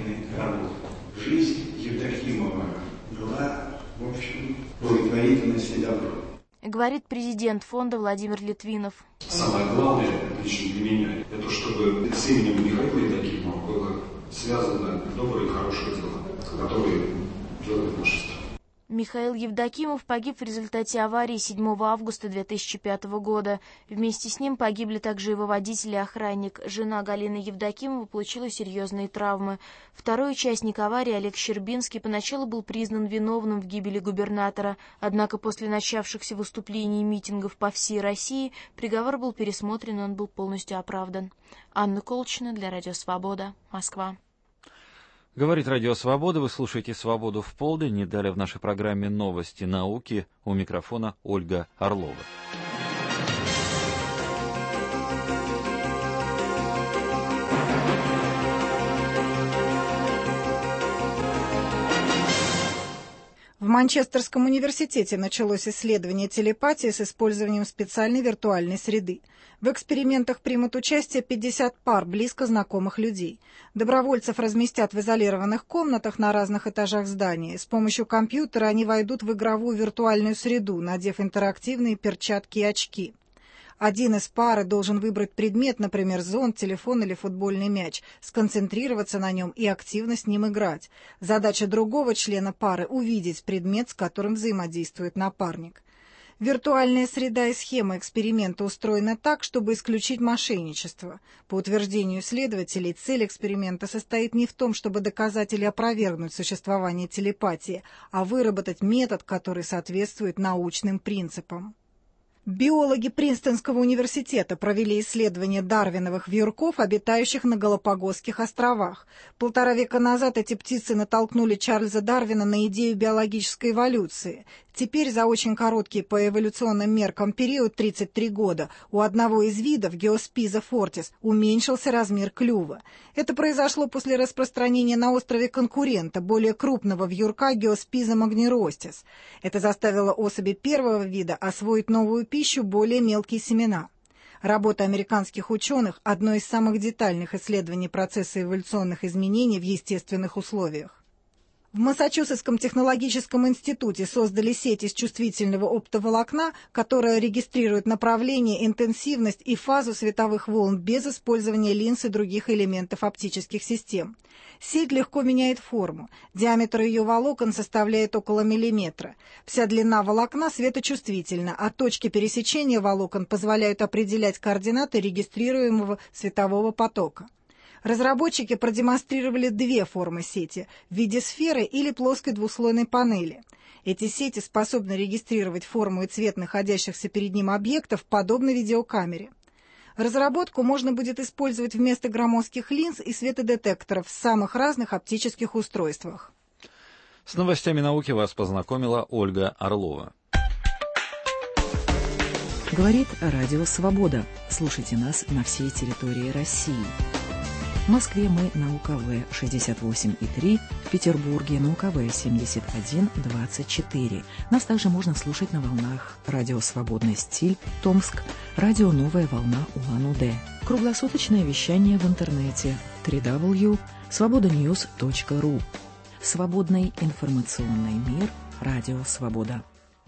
Speaker 20: активность недавно.
Speaker 18: Говорит президент фонда Владимир Литвинов.
Speaker 20: Самое главное, лично для меня, это чтобы с именем Михаила Евдокимова было связано доброе и хорошее дело, которое делает наша страна.
Speaker 18: Михаил Евдокимов погиб в результате аварии седьмого августа две тысячи пятого года. Вместе с ним погибли также его водитель и охранник. Жена Галины Евдокимова получила серьезные травмы. Второй участник аварии, Олег Щербинский, поначалу был признан виновным в гибели губернатора. Однако после начавшихся выступлений и митингов по всей России приговор был пересмотрен, и он был полностью оправдан. Анна Колчина для Радио Свобода, Москва.
Speaker 2: Говорит Радио Свобода, вы слушаете «Свободу в полдень». И далее в нашей программе «Новости науки». У микрофона Ольга Орлова.
Speaker 21: В Манчестерском университете началось исследование телепатии с использованием специальной виртуальной среды. В экспериментах примут участие пятьдесят пар близко знакомых людей. Добровольцев разместят в изолированных комнатах на разных этажах здания. С помощью компьютера они войдут в игровую виртуальную среду, надев интерактивные перчатки и очки. Один из пары должен выбрать предмет, например, зонт, телефон или футбольный мяч, сконцентрироваться на нем и активно с ним играть. Задача другого члена пары – увидеть предмет, с которым взаимодействует напарник. Виртуальная среда и схема эксперимента устроены так, чтобы исключить мошенничество. По утверждению исследователей, цель эксперимента состоит не в том, чтобы доказать или опровергнуть существование телепатии, а выработать метод, который соответствует научным принципам. Биологи Принстонского университета провели исследование дарвиновых вьюрков, обитающих на Галапагосских островах. Полтора века назад эти птицы натолкнули Чарльза Дарвина на идею биологической эволюции. Теперь за очень короткий по эволюционным меркам период тридцать три года у одного из видов, Geospiza fortis, уменьшился размер клюва. Это произошло после распространения на острове конкурента, более крупного вьюрка Geospiza magnerostis. Это заставило особи первого вида освоить новую пищу, более мелкие семена. Работа американских ученых – одно из самых детальных исследований процесса эволюционных изменений в естественных условиях. В Массачусетском технологическом институте создали сеть из чувствительного оптоволокна, которая регистрирует направление, интенсивность и фазу световых волн без использования линз и других элементов оптических систем. Сеть легко меняет форму. Диаметр ее волокон составляет около миллиметра. Вся длина волокна светочувствительна, а точки пересечения волокон позволяют определять координаты регистрируемого светового потока. Разработчики продемонстрировали две формы сети в виде сферы или плоской двуслойной панели. Эти сети способны регистрировать форму и цвет находящихся перед ним объектов, подобно видеокамере. Разработку можно будет использовать вместо громоздких линз и светодетекторов в самых разных оптических устройствах.
Speaker 2: С новостями науки вас познакомила Ольга Орлова.
Speaker 1: Говорит Радио Свобода. Слушайте нас на всей территории России. В Москве мы на У К В шестьдесят восемь и три, в Петербурге на У К В семьдесят один двадцать четыре. Нас также можно слушать на волнах Радио Свободный стиль, Томск, Радио Новая волна Улан-Удэ. Круглосуточное вещание в интернете дабл ю дабл ю дабл ю точка свобода ньюс точка ру. Свободный информационный мир. Радио Свобода.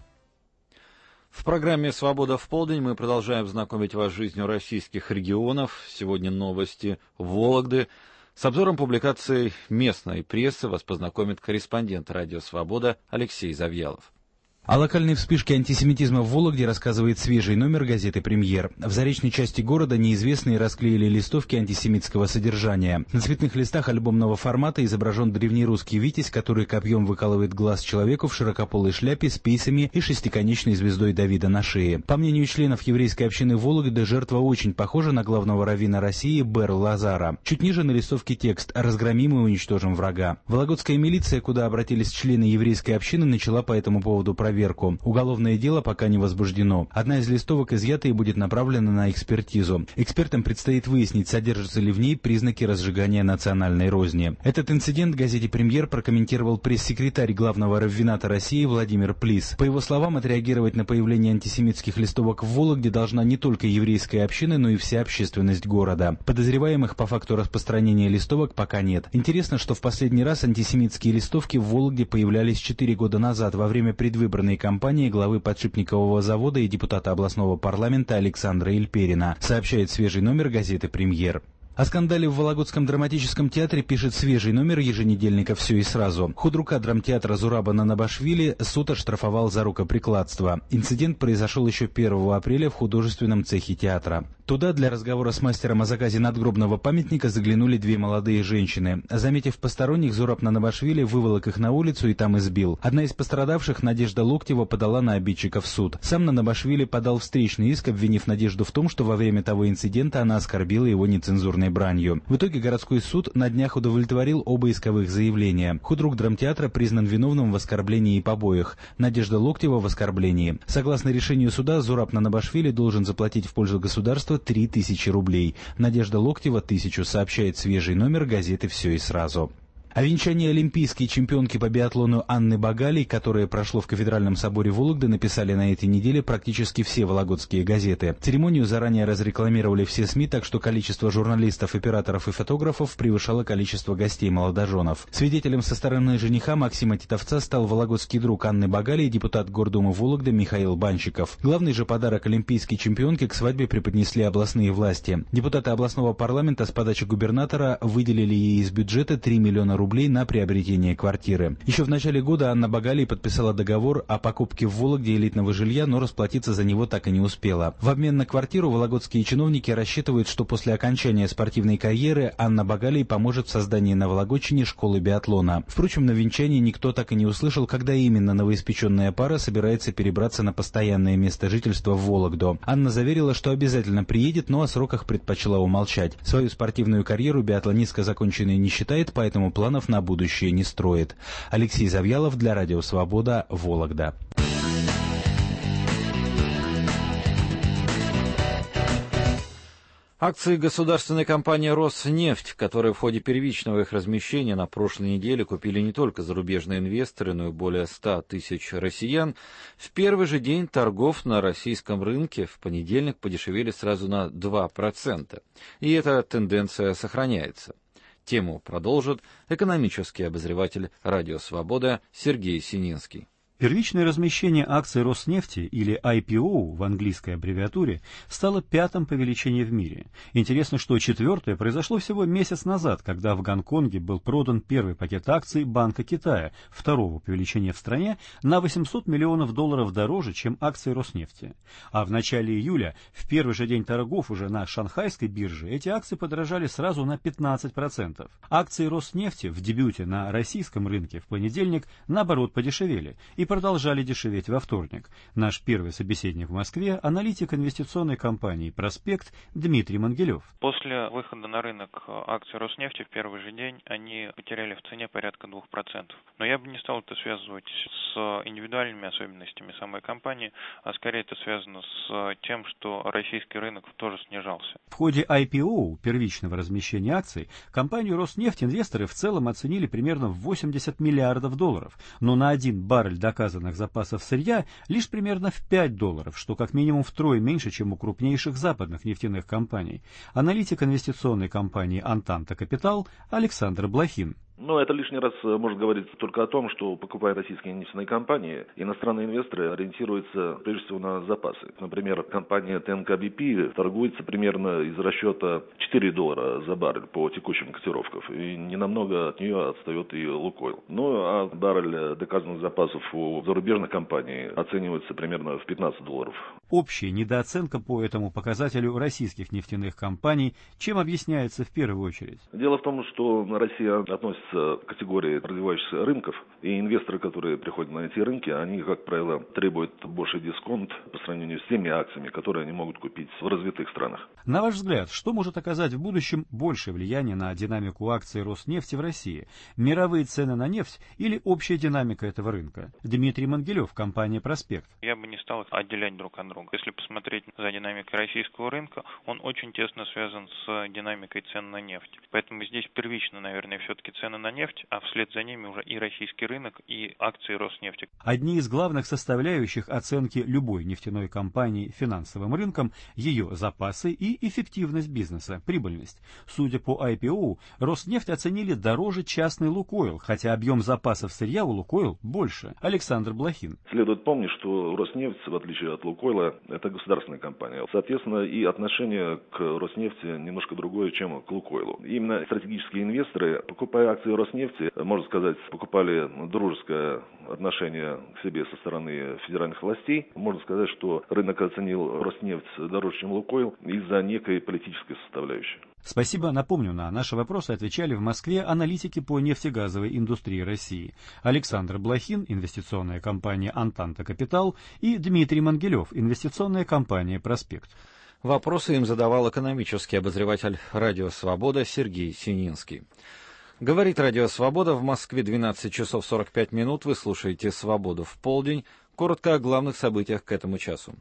Speaker 2: В программе «Свобода в полдень» мы продолжаем знакомить вас с жизнью российских регионов. Сегодня новости Вологды. С обзором публикаций местной прессы вас познакомит корреспондент «Радио Свобода» Алексей Завьялов.
Speaker 22: О локальной вспышке антисемитизма в Вологде рассказывает свежий номер газеты «Премьер». В заречной части города неизвестные расклеили листовки антисемитского содержания. На цветных листах альбомного формата изображен древнерусский витязь, который копьем выкалывает глаз человеку в широкополой шляпе с пейсами и шестиконечной звездой Давида на шее. По мнению членов еврейской общины Вологды, жертва очень похожа на главного раввина России Берл Лазара. Чуть ниже на листовке текст «Разгромим и уничтожим врага». Вологодская милиция, куда обратились члены еврейской общины, начала по этому поводу проверку. Уголовное дело пока не возбуждено. Одна из листовок изъята и будет направлена на экспертизу. Экспертам предстоит выяснить, содержатся ли в ней признаки разжигания национальной розни. Этот инцидент газете «Премьер» прокомментировал пресс-секретарь главного раввината России Владимир Плис. По его словам, отреагировать на появление антисемитских листовок в Вологде должна не только еврейская община, но и вся общественность города. Подозреваемых по факту распространения листовок пока нет. Интересно, что в последний раз антисемитские листовки в Вологде появлялись четыре года назад во время предвыборных предвыборные кампании главы подшипникового завода и депутата областного парламента Александра Ильперина, сообщает свежий номер газеты «Премьер». О скандале в Вологодском драматическом театре пишет свежий номер еженедельника «Все и сразу». Худрука драмтеатра Зураба Нанабашвили суд оштрафовал за рукоприкладство. Инцидент произошел еще первого апреля в художественном цехе театра. Туда для разговора с мастером о заказе надгробного памятника заглянули две молодые женщины. Заметив посторонних, Зураб Нанабашвили выволок их на улицу и там избил. Одна из пострадавших, Надежда Локтева, подала на обидчика в суд. Сам Нанабашвили подал встречный иск, обвинив Надежду в том, что во время того инцидента она оскорбила его нецензурной бранью. В итоге городской суд на днях удовлетворил оба исковых заявления. Худрук драмтеатра признан виновным в оскорблении и побоях. Надежда Локтева в оскорблении. Согласно решению суда, Зураб Нанабашвили должен заплатить в пользу государства три тысячи рублей. Надежда Локтева тысячу, сообщает свежий номер газеты «Все и сразу». О венчании олимпийской чемпионки по биатлону Анны Багалей, которое прошло в Кафедральном соборе Вологды, написали на этой неделе практически все вологодские газеты. Церемонию заранее разрекламировали все СМИ, так что количество журналистов, операторов и фотографов превышало количество гостей-молодоженов. Свидетелем со стороны жениха Максима Титовца стал вологодский друг Анны Багалей, депутат Гордумы Вологды Михаил Банщиков. Главный же подарок олимпийской чемпионке к свадьбе преподнесли областные власти. Депутаты областного парламента с подачи губернатора выделили ей из бюджета три миллиона рублей на приобретение квартиры. Еще в начале года Анна Багалей подписала договор о покупке в Вологде элитного жилья, но расплатиться за него так и не успела. В обмен на квартиру вологодские чиновники рассчитывают, что после окончания спортивной карьеры Анна Багалей поможет в создании на Вологодчине школы биатлона. Впрочем, на венчании никто так и не услышал, когда именно новоиспеченная пара собирается перебраться на постоянное место жительства в Вологду. Анна заверила, что обязательно приедет, но о сроках предпочла умолчать. Свою спортивную карьеру биатлонистка законченной не считает, поэтому планов на будущее не строит. Алексей Завьялов для Радио Свобода, Вологда.
Speaker 2: Акции государственной компании «Роснефть», которые в ходе первичного их размещения на прошлой неделе купили не только зарубежные инвесторы, но и более ста тысяч россиян, в первый же день торгов на российском рынке в понедельник подешевели сразу на два процента. И эта тенденция сохраняется. Тему продолжит экономический обозреватель «Радио Свобода» Сергей Сининский.
Speaker 4: Первичное размещение акций Роснефти, или ай пи о в английской аббревиатуре, стало пятым по величине в мире. Интересно, что четвертое произошло всего месяц назад, когда в Гонконге был продан первый пакет акций Банка Китая, второго по величине в стране, на восемьсот миллионов долларов дороже, чем акции Роснефти. А в начале июля, в первый же день торгов уже на шанхайской бирже, эти акции подорожали сразу на пятнадцать процентов. Акции Роснефти в дебюте на российском рынке в понедельник, наоборот, подешевели и продолжали дешеветь во вторник. Наш первый собеседник в Москве – аналитик инвестиционной компании «Проспект» Дмитрий Мангелев.
Speaker 5: После выхода на рынок акций Роснефти в первый же день они потеряли в цене порядка двух процентов. Но я бы не стал это связывать с индивидуальными особенностями самой компании, а скорее это связано с тем, что российский рынок тоже снижался.
Speaker 4: В ходе ай пи о, первичного размещения акций, компанию «Роснефть» инвесторы в целом оценили примерно в восемьдесят миллиардов долларов, но на один баррель доказанных запасов сырья лишь примерно в пять долларов, что как минимум втрое меньше, чем у крупнейших западных нефтяных компаний. Аналитик инвестиционной компании «Антанта Капитал» Александр Блохин.
Speaker 23: Но это лишний раз может говорить только о том, что, покупая российские нефтяные компании, иностранные инвесторы ориентируются прежде всего на запасы. Например, компания тэ эн ка би пи торгуется примерно из расчета четыре доллара за баррель по текущим котировкам, и ненамного от нее отстает и Лукойл. Ну а баррель доказанных запасов у зарубежных компаний оценивается примерно в пятнадцать долларов.
Speaker 4: Общая недооценка по этому показателю российских нефтяных компаний чем объясняется в первую очередь?
Speaker 23: Дело в том, что Россия относится к категории развивающихся рынков, и инвесторы, которые приходят на эти рынки, они, как правило, требуют больший дисконт по сравнению с теми акциями, которые они могут купить в развитых странах.
Speaker 4: На ваш взгляд, что может оказать в будущем большее влияние на динамику акций Роснефти в России? Мировые цены на нефть или общая динамика этого рынка? Дмитрий Мангелев, компания «Проспект».
Speaker 5: Я бы не стал их отделять друг от друга. друга. Если посмотреть за динамикой российского рынка, он очень тесно связан с динамикой цен на нефть. Поэтому здесь первично, наверное, все-таки цены на нефть, а вслед за ними уже и российский рынок, и акции Роснефти.
Speaker 4: Одни из главных составляющих оценки любой нефтяной компании финансовым рынком – ее запасы и эффективность бизнеса, прибыльность. Судя по ай пи о, Роснефть оценили дороже частный Лукойл, хотя объем запасов сырья у Лукойл больше. Александр Блохин.
Speaker 23: Следует помнить, что Роснефть, в отличие от Лукойла, это государственная компания. Соответственно, и отношение к Роснефти немножко другое, чем к Лукойлу. Именно стратегические инвесторы, покупая акции Роснефти, можно сказать, покупали дружеское отношение к себе со стороны федеральных властей. Можно сказать, что рынок оценил Роснефть дороже, чем Лукойл, из-за некой политической составляющей.
Speaker 4: Спасибо. Напомню, на наши вопросы отвечали в Москве аналитики по нефтегазовой индустрии России. Александр Блохин, инвестиционная компания «Антанта Капитал», и Дмитрий Мангелев, инвестиционная компания «Проспект».
Speaker 2: Вопросы им задавал экономический обозреватель «Радио Свобода» Сергей Сининский. Говорит «Радио Свобода», в Москве двенадцать часов сорок пять минут. Вы слушаете «Свободу в полдень». Коротко о главных событиях к этому часу.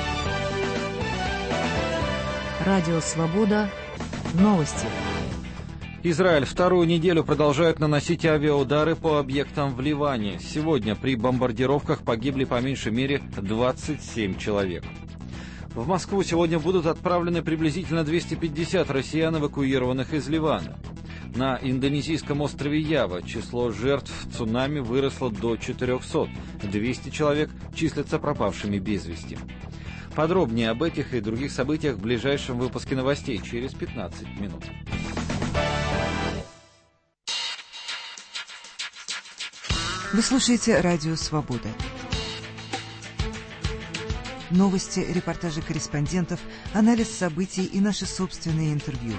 Speaker 1: Радио Свобода. Новости.
Speaker 2: Израиль вторую неделю продолжает наносить авиаудары по объектам в Ливане. Сегодня при бомбардировках погибли по меньшей мере двадцать семь человек. В Москву сегодня будут отправлены приблизительно двести пятьдесят россиян, эвакуированных из Ливана. На индонезийском острове Ява число жертв цунами выросло до четырехсот. двести человек числятся пропавшими без вести. Подробнее об этих и других событиях в ближайшем выпуске новостей через пятнадцать минут.
Speaker 1: Вы слушаете «Радио Свобода». Новости, репортажи корреспондентов, анализ событий и наши собственные интервью.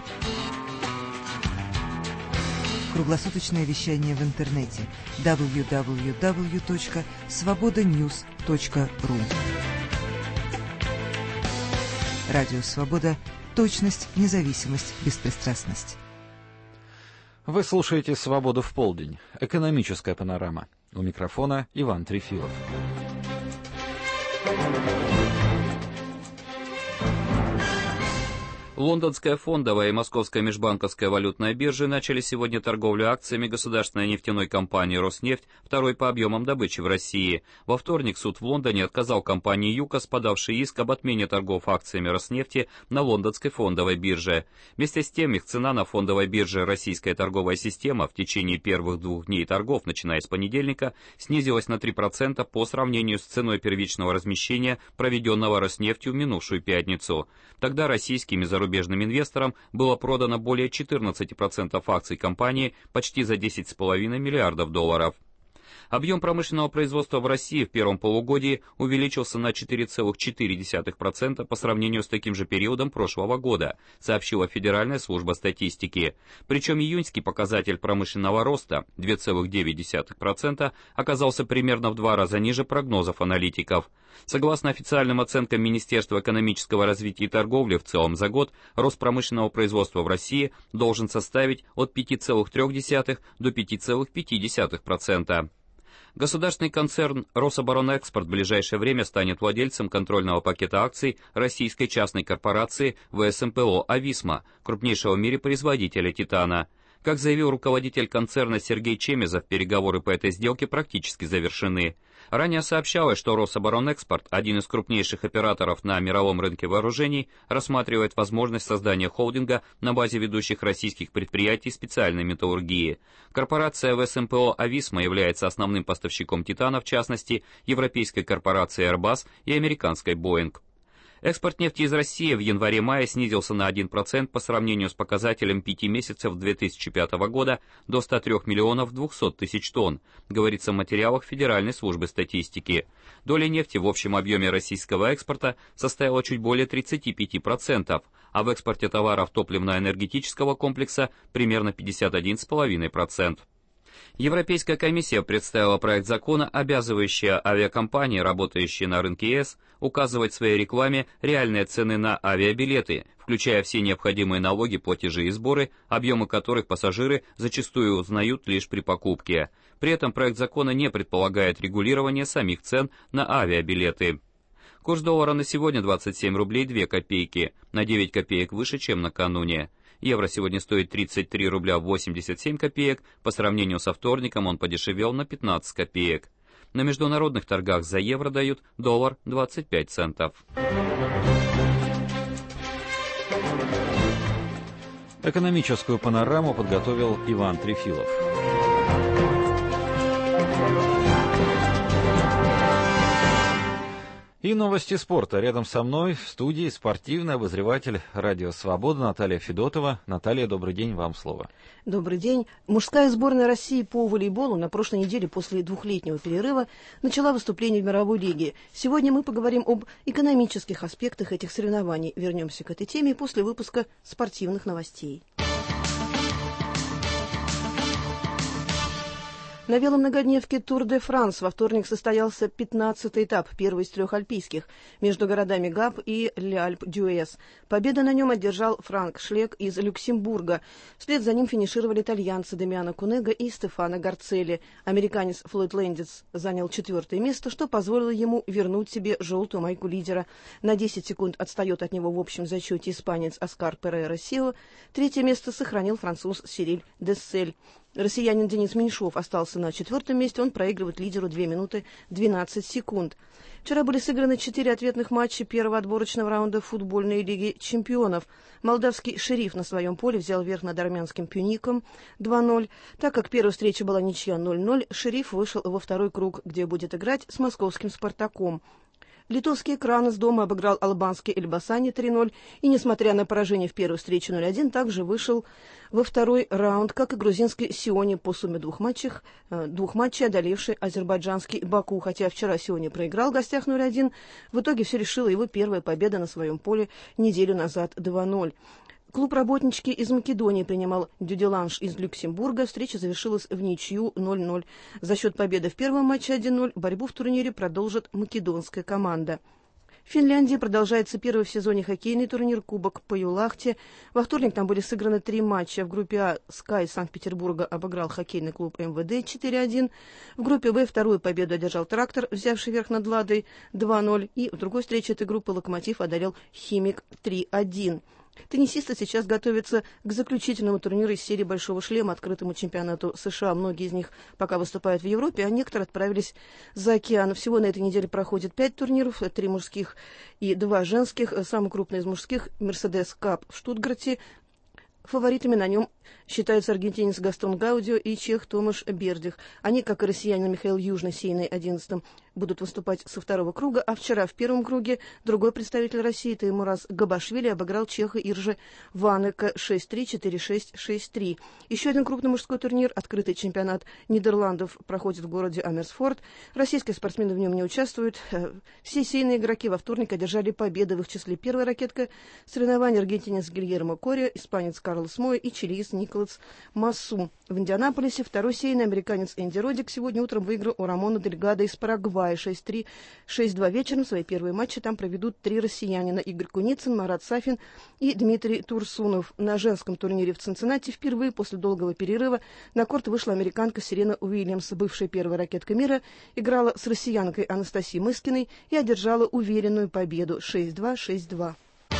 Speaker 1: Круглосуточное вещание в интернете дабл ю дабл ю дабл ю точка свобода ньюс точка ру. Радио «Свобода». Точность, независимость, беспристрастность.
Speaker 2: Вы слушаете «Свободу в полдень». Экономическая панорама. У микрофона Иван Трефилов.
Speaker 6: Лондонская фондовая и Московская межбанковская валютная биржи начали сегодня торговлю акциями государственной нефтяной компании «Роснефть», второй по объемам добычи в России. Во вторник суд в Лондоне отказал компании ЮКОС, подавшей иск об отмене торгов акциями «Роснефти» на лондонской фондовой бирже. Вместе с тем их цена на фондовой бирже «Российская торговая система» в течение первых двух дней торгов, начиная с понедельника, снизилась на три процента по сравнению с ценой первичного размещения, проведенного «Роснефтью» в минувшую пятницу. Тогда российскими зарубежными Зарубежным инвесторам было продано более четырнадцать процентов акций компании почти за десять целых пять десятых миллиардов долларов. Объем промышленного производства в России в первом полугодии увеличился на четыре целых четыре десятых процента по сравнению с таким же периодом прошлого года, сообщила Федеральная служба статистики. Причем июньский показатель промышленного роста две целых девять десятых процента оказался примерно в два раза ниже прогнозов аналитиков. Согласно официальным оценкам Министерства экономического развития и торговли, в целом за год рост промышленного производства в России должен составить от пяти целых трёх десятых до пяти целых пяти десятых процента. Государственный концерн «Рособоронэкспорт» в ближайшее время станет владельцем контрольного пакета акций российской частной корпорации вэ эс эм пэ о «Ависма», крупнейшего в мире производителя титана. Как заявил руководитель концерна Сергей Чемезов, переговоры по этой сделке практически завершены. Ранее сообщалось, что Рособоронэкспорт, один из крупнейших операторов на мировом рынке вооружений, рассматривает возможность создания холдинга на базе ведущих российских предприятий специальной металлургии. Корпорация вэ эс эм пэ о «Ависма» является основным поставщиком титана, в частности, европейской корпорации Airbus и американской Boeing. Экспорт нефти из России в январе-мае снизился на один процент по сравнению с показателем пяти месяцев две тысячи пятого года до ста трёх миллионов двухсот тысяч тонн, говорится в материалах Федеральной службы статистики. Доля нефти в общем объеме российского экспорта составила чуть более тридцати пяти процентов, а в экспорте товаров топливно-энергетического комплекса примерно пятьдесят один целых пять десятых процента. Европейская комиссия представила проект закона, обязывающий авиакомпании, работающие на рынке е эс, указывать в своей рекламе реальные цены на авиабилеты, включая все необходимые налоги, платежи и сборы, объемы которых пассажиры зачастую узнают лишь при покупке. При этом проект закона не предполагает регулирование самих цен на авиабилеты. Курс доллара на сегодня двадцать семь рублей две копейки, на девять копеек выше, чем накануне. Евро сегодня стоит тридцать три рубля восемьдесят семь копеек, по сравнению со вторником он подешевел на пятнадцать копеек. На международных торгах за евро дают доллар двадцать пять центов.
Speaker 2: Экономическую панораму подготовил Иван Трефилов. И новости спорта. Рядом со мной в студии спортивный обозреватель «Радио Свобода» Наталья Федотова. Наталья, добрый день, вам слово.
Speaker 7: Добрый день. Мужская сборная России по волейболу на прошлой неделе после двухлетнего перерыва начала выступление в мировой лиге. Сегодня мы поговорим об экономических аспектах этих соревнований. Вернемся к этой теме после выпуска спортивных новостей. На веломногодневке Тур де Франс во вторник состоялся пятнадцатый этап, первый из трех альпийских, между городами Гап и Л'Альп-д'Юэс. Победу на нем одержал Франк Шлек из Люксембурга. Вслед за ним финишировали итальянцы Дамиано Кунега и Стефано Гарцелли. Американец Флойд Лэндис занял четвертое место, что позволило ему вернуть себе желтую майку лидера. На десять секунд отстает от него в общем зачете испанец Оскар Перейра Сио. Третье место сохранил француз Сириль Дессель. Россиянин Денис Меньшов остался на четвертом месте, он проигрывает лидеру две минуты двенадцать секунд. Вчера были сыграны четыре ответных матча первого отборочного раунда футбольной лиги чемпионов. Молдавский «Шериф» на своем поле взял верх над армянским «Пюником» два ноль. Так как первая встреча была ничья ноль ноль, «Шериф» вышел во второй круг, где будет играть с московским «Спартаком». Литовский «Экран» из дома обыграл албанский «Эльбасани» три ноль и, несмотря на поражение в первой встрече ноль один, также вышел во второй раунд, как и грузинский «Сиони» по сумме двух матчей, двух матчей одолевший азербайджанский «Баку». Хотя вчера «Сиони» проиграл в гостях ноль один, в итоге все решила его первая победа на своем поле неделю назад два ноль. Клуб «Работнички» из Македонии принимал «Дюделанж» из Люксембурга. Встреча завершилась в ничью ноль ноль. За счет победы в первом матче один ноль борьбу в турнире продолжит македонская команда. В Финляндии продолжается первый в сезоне хоккейный турнир Кубок Паюлахти. Во вторник там были сыграны три матча. В группе А «Скай» из Санкт-Петербурга обыграл хоккейный клуб эм вэ дэ четыре один. В группе В вторую победу одержал «Трактор», взявший верх над «Ладой» два ноль. И в другой встрече этой группы «Локомотив» одолел «Химик» три один. Теннисисты сейчас готовятся к заключительному турниру из серии «Большого шлема», открытому чемпионату США. Многие из них пока выступают в Европе, а некоторые отправились за океан. Всего на этой неделе проходит пять турниров, три мужских и два женских. Самый крупный из мужских – «Мерседес Кап» в Штутгарте. Фаворитами на нем считаются аргентинец Гастон Гаудио и чех Томаш Бердих. Они, как и россиянин Михаил Южный, сеянный одиннадцатым, будут выступать со второго круга, а вчера в первом круге другой представитель России, Теймураз Габашвили, обыграл чеха Иржи Ванека шесть три, четыре шесть, шесть три. Еще один крупный мужской турнир, открытый чемпионат Нидерландов, проходит в городе Амерсфорд. Российские спортсмены в нем не участвуют. Все сеянные игроки во вторник одержали победы, в их числе первая ракетка соревнований аргентинец Гильермо Корио, испанец Карлос Мой и чилиец Николас Массу. В Индианаполисе второй сеянный американец Энди Родик сегодня утром выиграл у Рамона Дельгадо из Парагвая шесть три, шесть два. Вечером свои первые матчи там проведут три россиянина: Игорь Куницын, Марат Сафин и Дмитрий Турсунов. На женском турнире в Цинциннати впервые после долгого перерыва на корт вышла американка Серена Уильямс, бывшая первая ракетка мира, играла с россиянкой Анастасией Мыскиной и одержала уверенную победу шесть два, шесть два.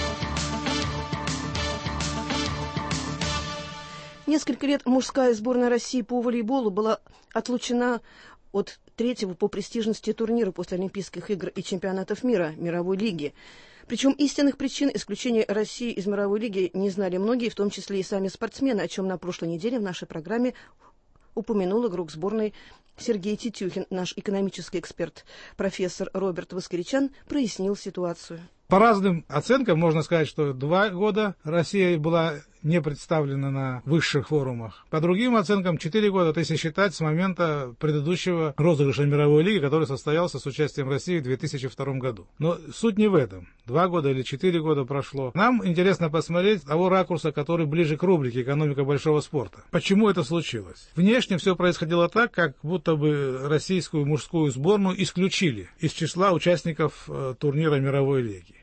Speaker 7: Несколько лет мужская сборная России по волейболу была отлучена от третьего по престижности турнира после Олимпийских игр и чемпионатов мира, мировой лиги. Причем истинных причин исключения России из мировой лиги не знали многие, в том числе и сами спортсмены, о чем на прошлой неделе в нашей программе упомянул игрок сборной Сергей Титюхин. Наш экономический эксперт, профессор Роберт Воскричан, прояснил ситуацию.
Speaker 9: По разным оценкам можно сказать, что два года Россия была не представлена на высших форумах. По другим оценкам, четыре года, это если считать с момента предыдущего розыгрыша мировой лиги, который состоялся с участием России в две тысячи втором году. Но суть не в этом. Два года или четыре года прошло. Нам интересно посмотреть того ракурса, который ближе к рубрике «Экономика большого спорта». Почему это случилось? Внешне все происходило так, как будто бы российскую мужскую сборную исключили из числа участников э, турнира мировой лиги.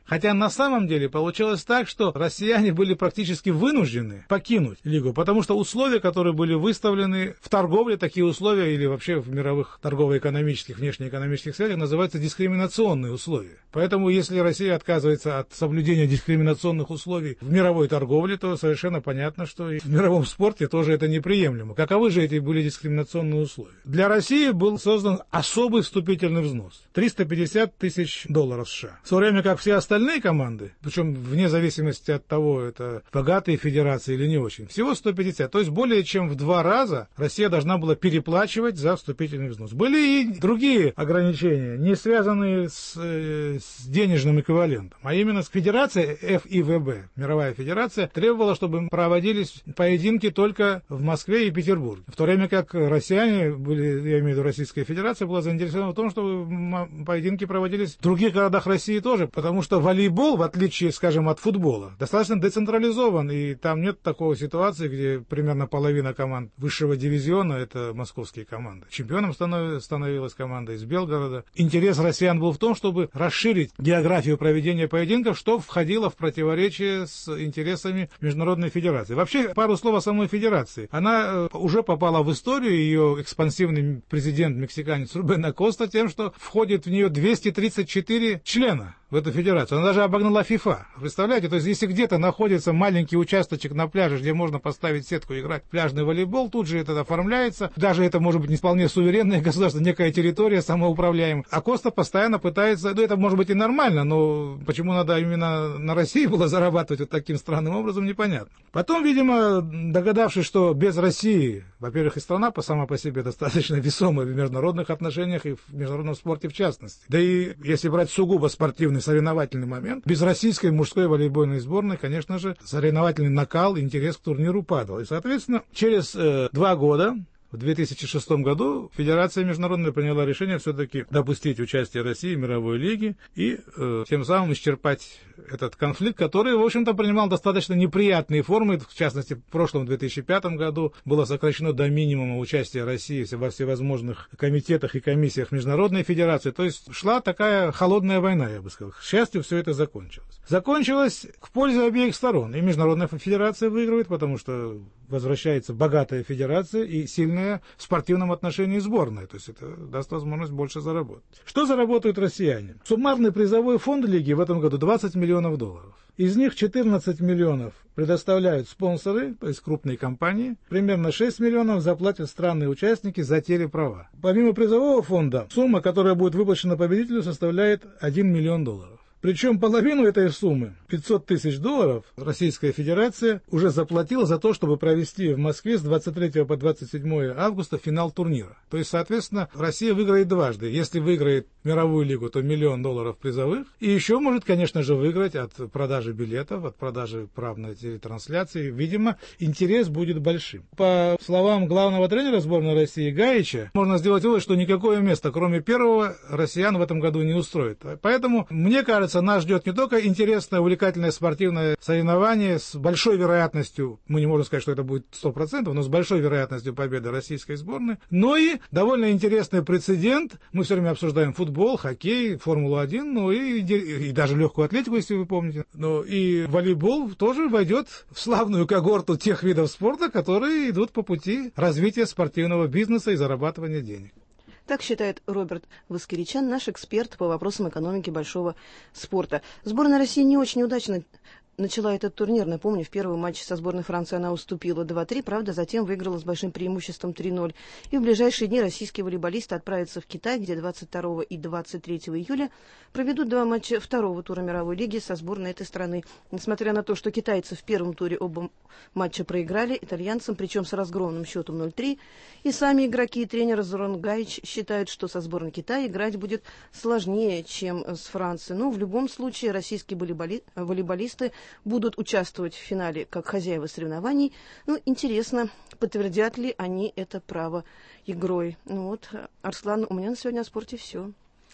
Speaker 9: Хотя на самом деле получилось так, что россияне были практически вынуждены покинуть лигу, потому что условия, которые были выставлены в торговле, такие условия или вообще в мировых торгово-экономических, внешнеэкономических связях называются дискриминационные условия. Поэтому если Россия отказывается от соблюдения дискриминационных условий в мировой торговле, то совершенно понятно, что и в мировом спорте тоже это неприемлемо. Каковы же эти были дискриминационные условия? Для России был создан особый вступительный взнос – триста пятьдесят тысяч долларов США. В то время как все остальные команды, причем вне зависимости от того, это богатые федерации или не очень, всего сто пятьдесят. То есть более чем в два раза Россия должна была переплачивать за вступительный взнос. Были и другие ограничения, не связанные с, э, с денежным эквивалентом, а именно федерация эф и вэ бэ, мировая федерация, требовала, чтобы проводились поединки только в Москве и Петербурге. В то время как россияне, были, я имею в виду Российская Федерация, была заинтересована в том, чтобы поединки проводились в других городах России тоже, потому что волейбол, в отличие, скажем, от футбола, достаточно децентрализован, и там нет такой ситуации, где примерно половина команд высшего дивизиона — это московские команды. Чемпионом станов... становилась команда из Белгорода. Интерес россиян был в том, чтобы расширить географию проведения поединков, что входило в противоречие с интересами Международной Федерации. Вообще, пару слов о самой Федерации. Она уже попала в историю, ее экспансивный президент, мексиканец Рубен Акоста, тем, что входит в нее двести тридцать четыре члена в эту федерацию. Она даже обогнала ФИФА. Представляете? То есть, если где-то находится маленький участочек на пляже, где можно поставить сетку и играть в пляжный волейбол, тут же это оформляется. Даже это может быть не вполне суверенное государство, некая территория самоуправляемая. А Коста постоянно пытается, ну это может быть и нормально, но почему надо именно на России было зарабатывать вот таким странным образом, непонятно. Потом, видимо, догадавшись, что без России, во-первых, и страна по сама по себе достаточно весомая в международных отношениях и в международном спорте в частности. Да и если брать сугубо спортивный соревновательный момент, без российской мужской волейбольной сборной, конечно же, соревновательный накал, интерес к турниру падал. И, соответственно, через э, два года, в две тысячи шестом году, Федерация Международная приняла решение все-таки допустить участие России в мировой лиге и э, тем самым исчерпать этот конфликт, который, в общем-то, принимал достаточно неприятные формы. В частности, в прошлом две тысячи пятом году было сокращено до минимума участие России во всевозможных комитетах и комиссиях Международной Федерации. То есть шла такая холодная война, я бы сказал. К счастью, все это закончилось. Закончилось к пользе обеих сторон. И Международная Федерация выигрывает, потому что возвращается богатая федерация и сильная в спортивном отношении сборная. То есть это даст возможность больше заработать. Что заработают россияне? Суммарный призовой фонд лиги в этом году двадцать миллионов долларов. Из них четырнадцать миллионов предоставляют спонсоры, то есть крупные компании. Примерно шесть миллионов заплатят странные участники за телеправа. Помимо призового фонда, сумма, которая будет выплачена победителю, составляет один миллион долларов. Причем половину этой суммы, пятьсот тысяч долларов, Российская Федерация уже заплатила за то, чтобы провести в Москве с двадцать третьего по двадцать седьмое августа финал турнира. То есть, соответственно, Россия выиграет дважды. Если выиграет мировую лигу, то миллион долларов призовых. И еще может, конечно же, выиграть от продажи билетов, от продажи прав на телетрансляции. Видимо, интерес будет большим. По словам главного тренера сборной России Гаича, можно сделать вывод, что никакое место, кроме первого, россиян в этом году не устроит. Поэтому, мне кажется, нас ждет не только интересное, увлекательное спортивное соревнование с большой вероятностью, мы не можем сказать, что это будет сто процентов, но с большой вероятностью победы российской сборной, но и довольно интересный прецедент. Мы все время обсуждаем футбол, хоккей, Формулу-один, ну и, и даже легкую атлетику, если вы помните. Но и волейбол тоже войдет в славную когорту тех видов спорта, которые идут по пути развития спортивного бизнеса и зарабатывания денег.
Speaker 7: Так считает Роберт Воскиричан, наш эксперт по вопросам экономики большого спорта. Сборная России не очень удачно начала этот турнир. Напомню, в первом матче со сборной Франции она уступила два-три, правда, затем выиграла с большим преимуществом три-ноль. И в ближайшие дни российские волейболисты отправятся в Китай, где двадцать второго и двадцать третьего июля проведут два матча второго тура мировой лиги со сборной этой страны. Несмотря на то, что китайцы в первом туре оба матча проиграли итальянцам, причем с разгромным счетом ноль-три, и сами игроки и тренер Зоран Гаич считают, что со сборной Китая играть будет сложнее, чем с Францией. Но в любом случае российские волейболи... волейболисты будут участвовать в финале как хозяева соревнований. Ну, интересно, подтвердят ли они это право игрой. Ну вот, Арслан, у меня на сегодня о спорте все.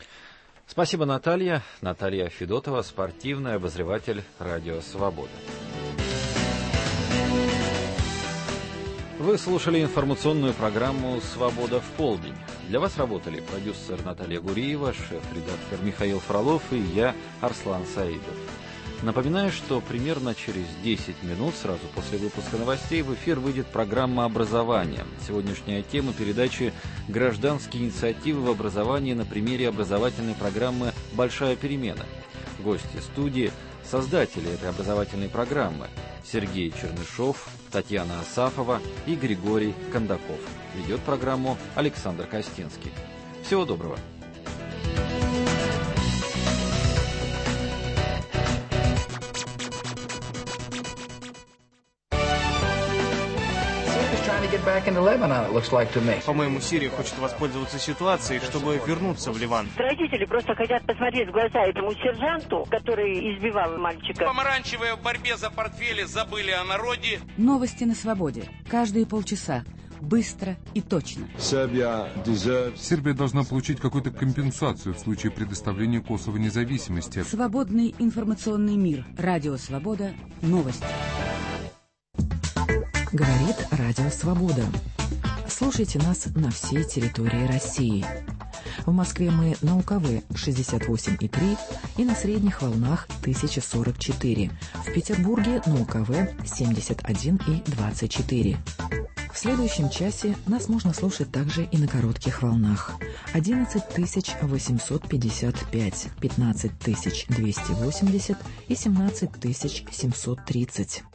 Speaker 2: Спасибо, Наталья. Наталья Федотова, спортивный обозреватель «Радио Свобода». Вы слушали информационную программу «Свобода в полдень». Для вас работали продюсер Наталья Гуриева, шеф-редактор Михаил Фролов и я, Арслан Саидов. Напоминаю, что примерно через десять минут, сразу после выпуска новостей, в эфир выйдет программа «Образование». Сегодняшняя тема передачи «Гражданские инициативы в образовании» на примере образовательной программы «Большая перемена». Гости студии – создатели этой образовательной программы Сергей Чернышов, Татьяна Асафова и Григорий Кондаков. Ведет программу Александр Костинский. Всего доброго.
Speaker 8: По-моему, Сирия хочет воспользоваться ситуацией, чтобы вернуться в Ливан.
Speaker 10: Родители просто хотят посмотреть в глаза этому сержанту, который избивал мальчика.
Speaker 11: Помаранчевые в борьбе за портфели забыли о народе.
Speaker 1: Новости на свободе. Каждые полчаса. Быстро и точно.
Speaker 24: Сербия должна получить какую-то компенсацию в случае предоставления Косово независимости.
Speaker 1: Свободный информационный мир. Радио «Свобода». Новости. Говорит Радио «Свобода». Слушайте нас на всей территории России. В Москве мы на УКВ шестьдесят восемь и три и на средних волнах тысяча сорок четыре. В Петербурге на УКВ семьдесят один и двадцать четыре. В следующем часе нас можно слушать также и на коротких волнах. одиннадцать тысяч восемьсот пятьдесят пять, пятнадцать тысяч двести восемьдесят и семнадцать тысяч семьсот тридцать.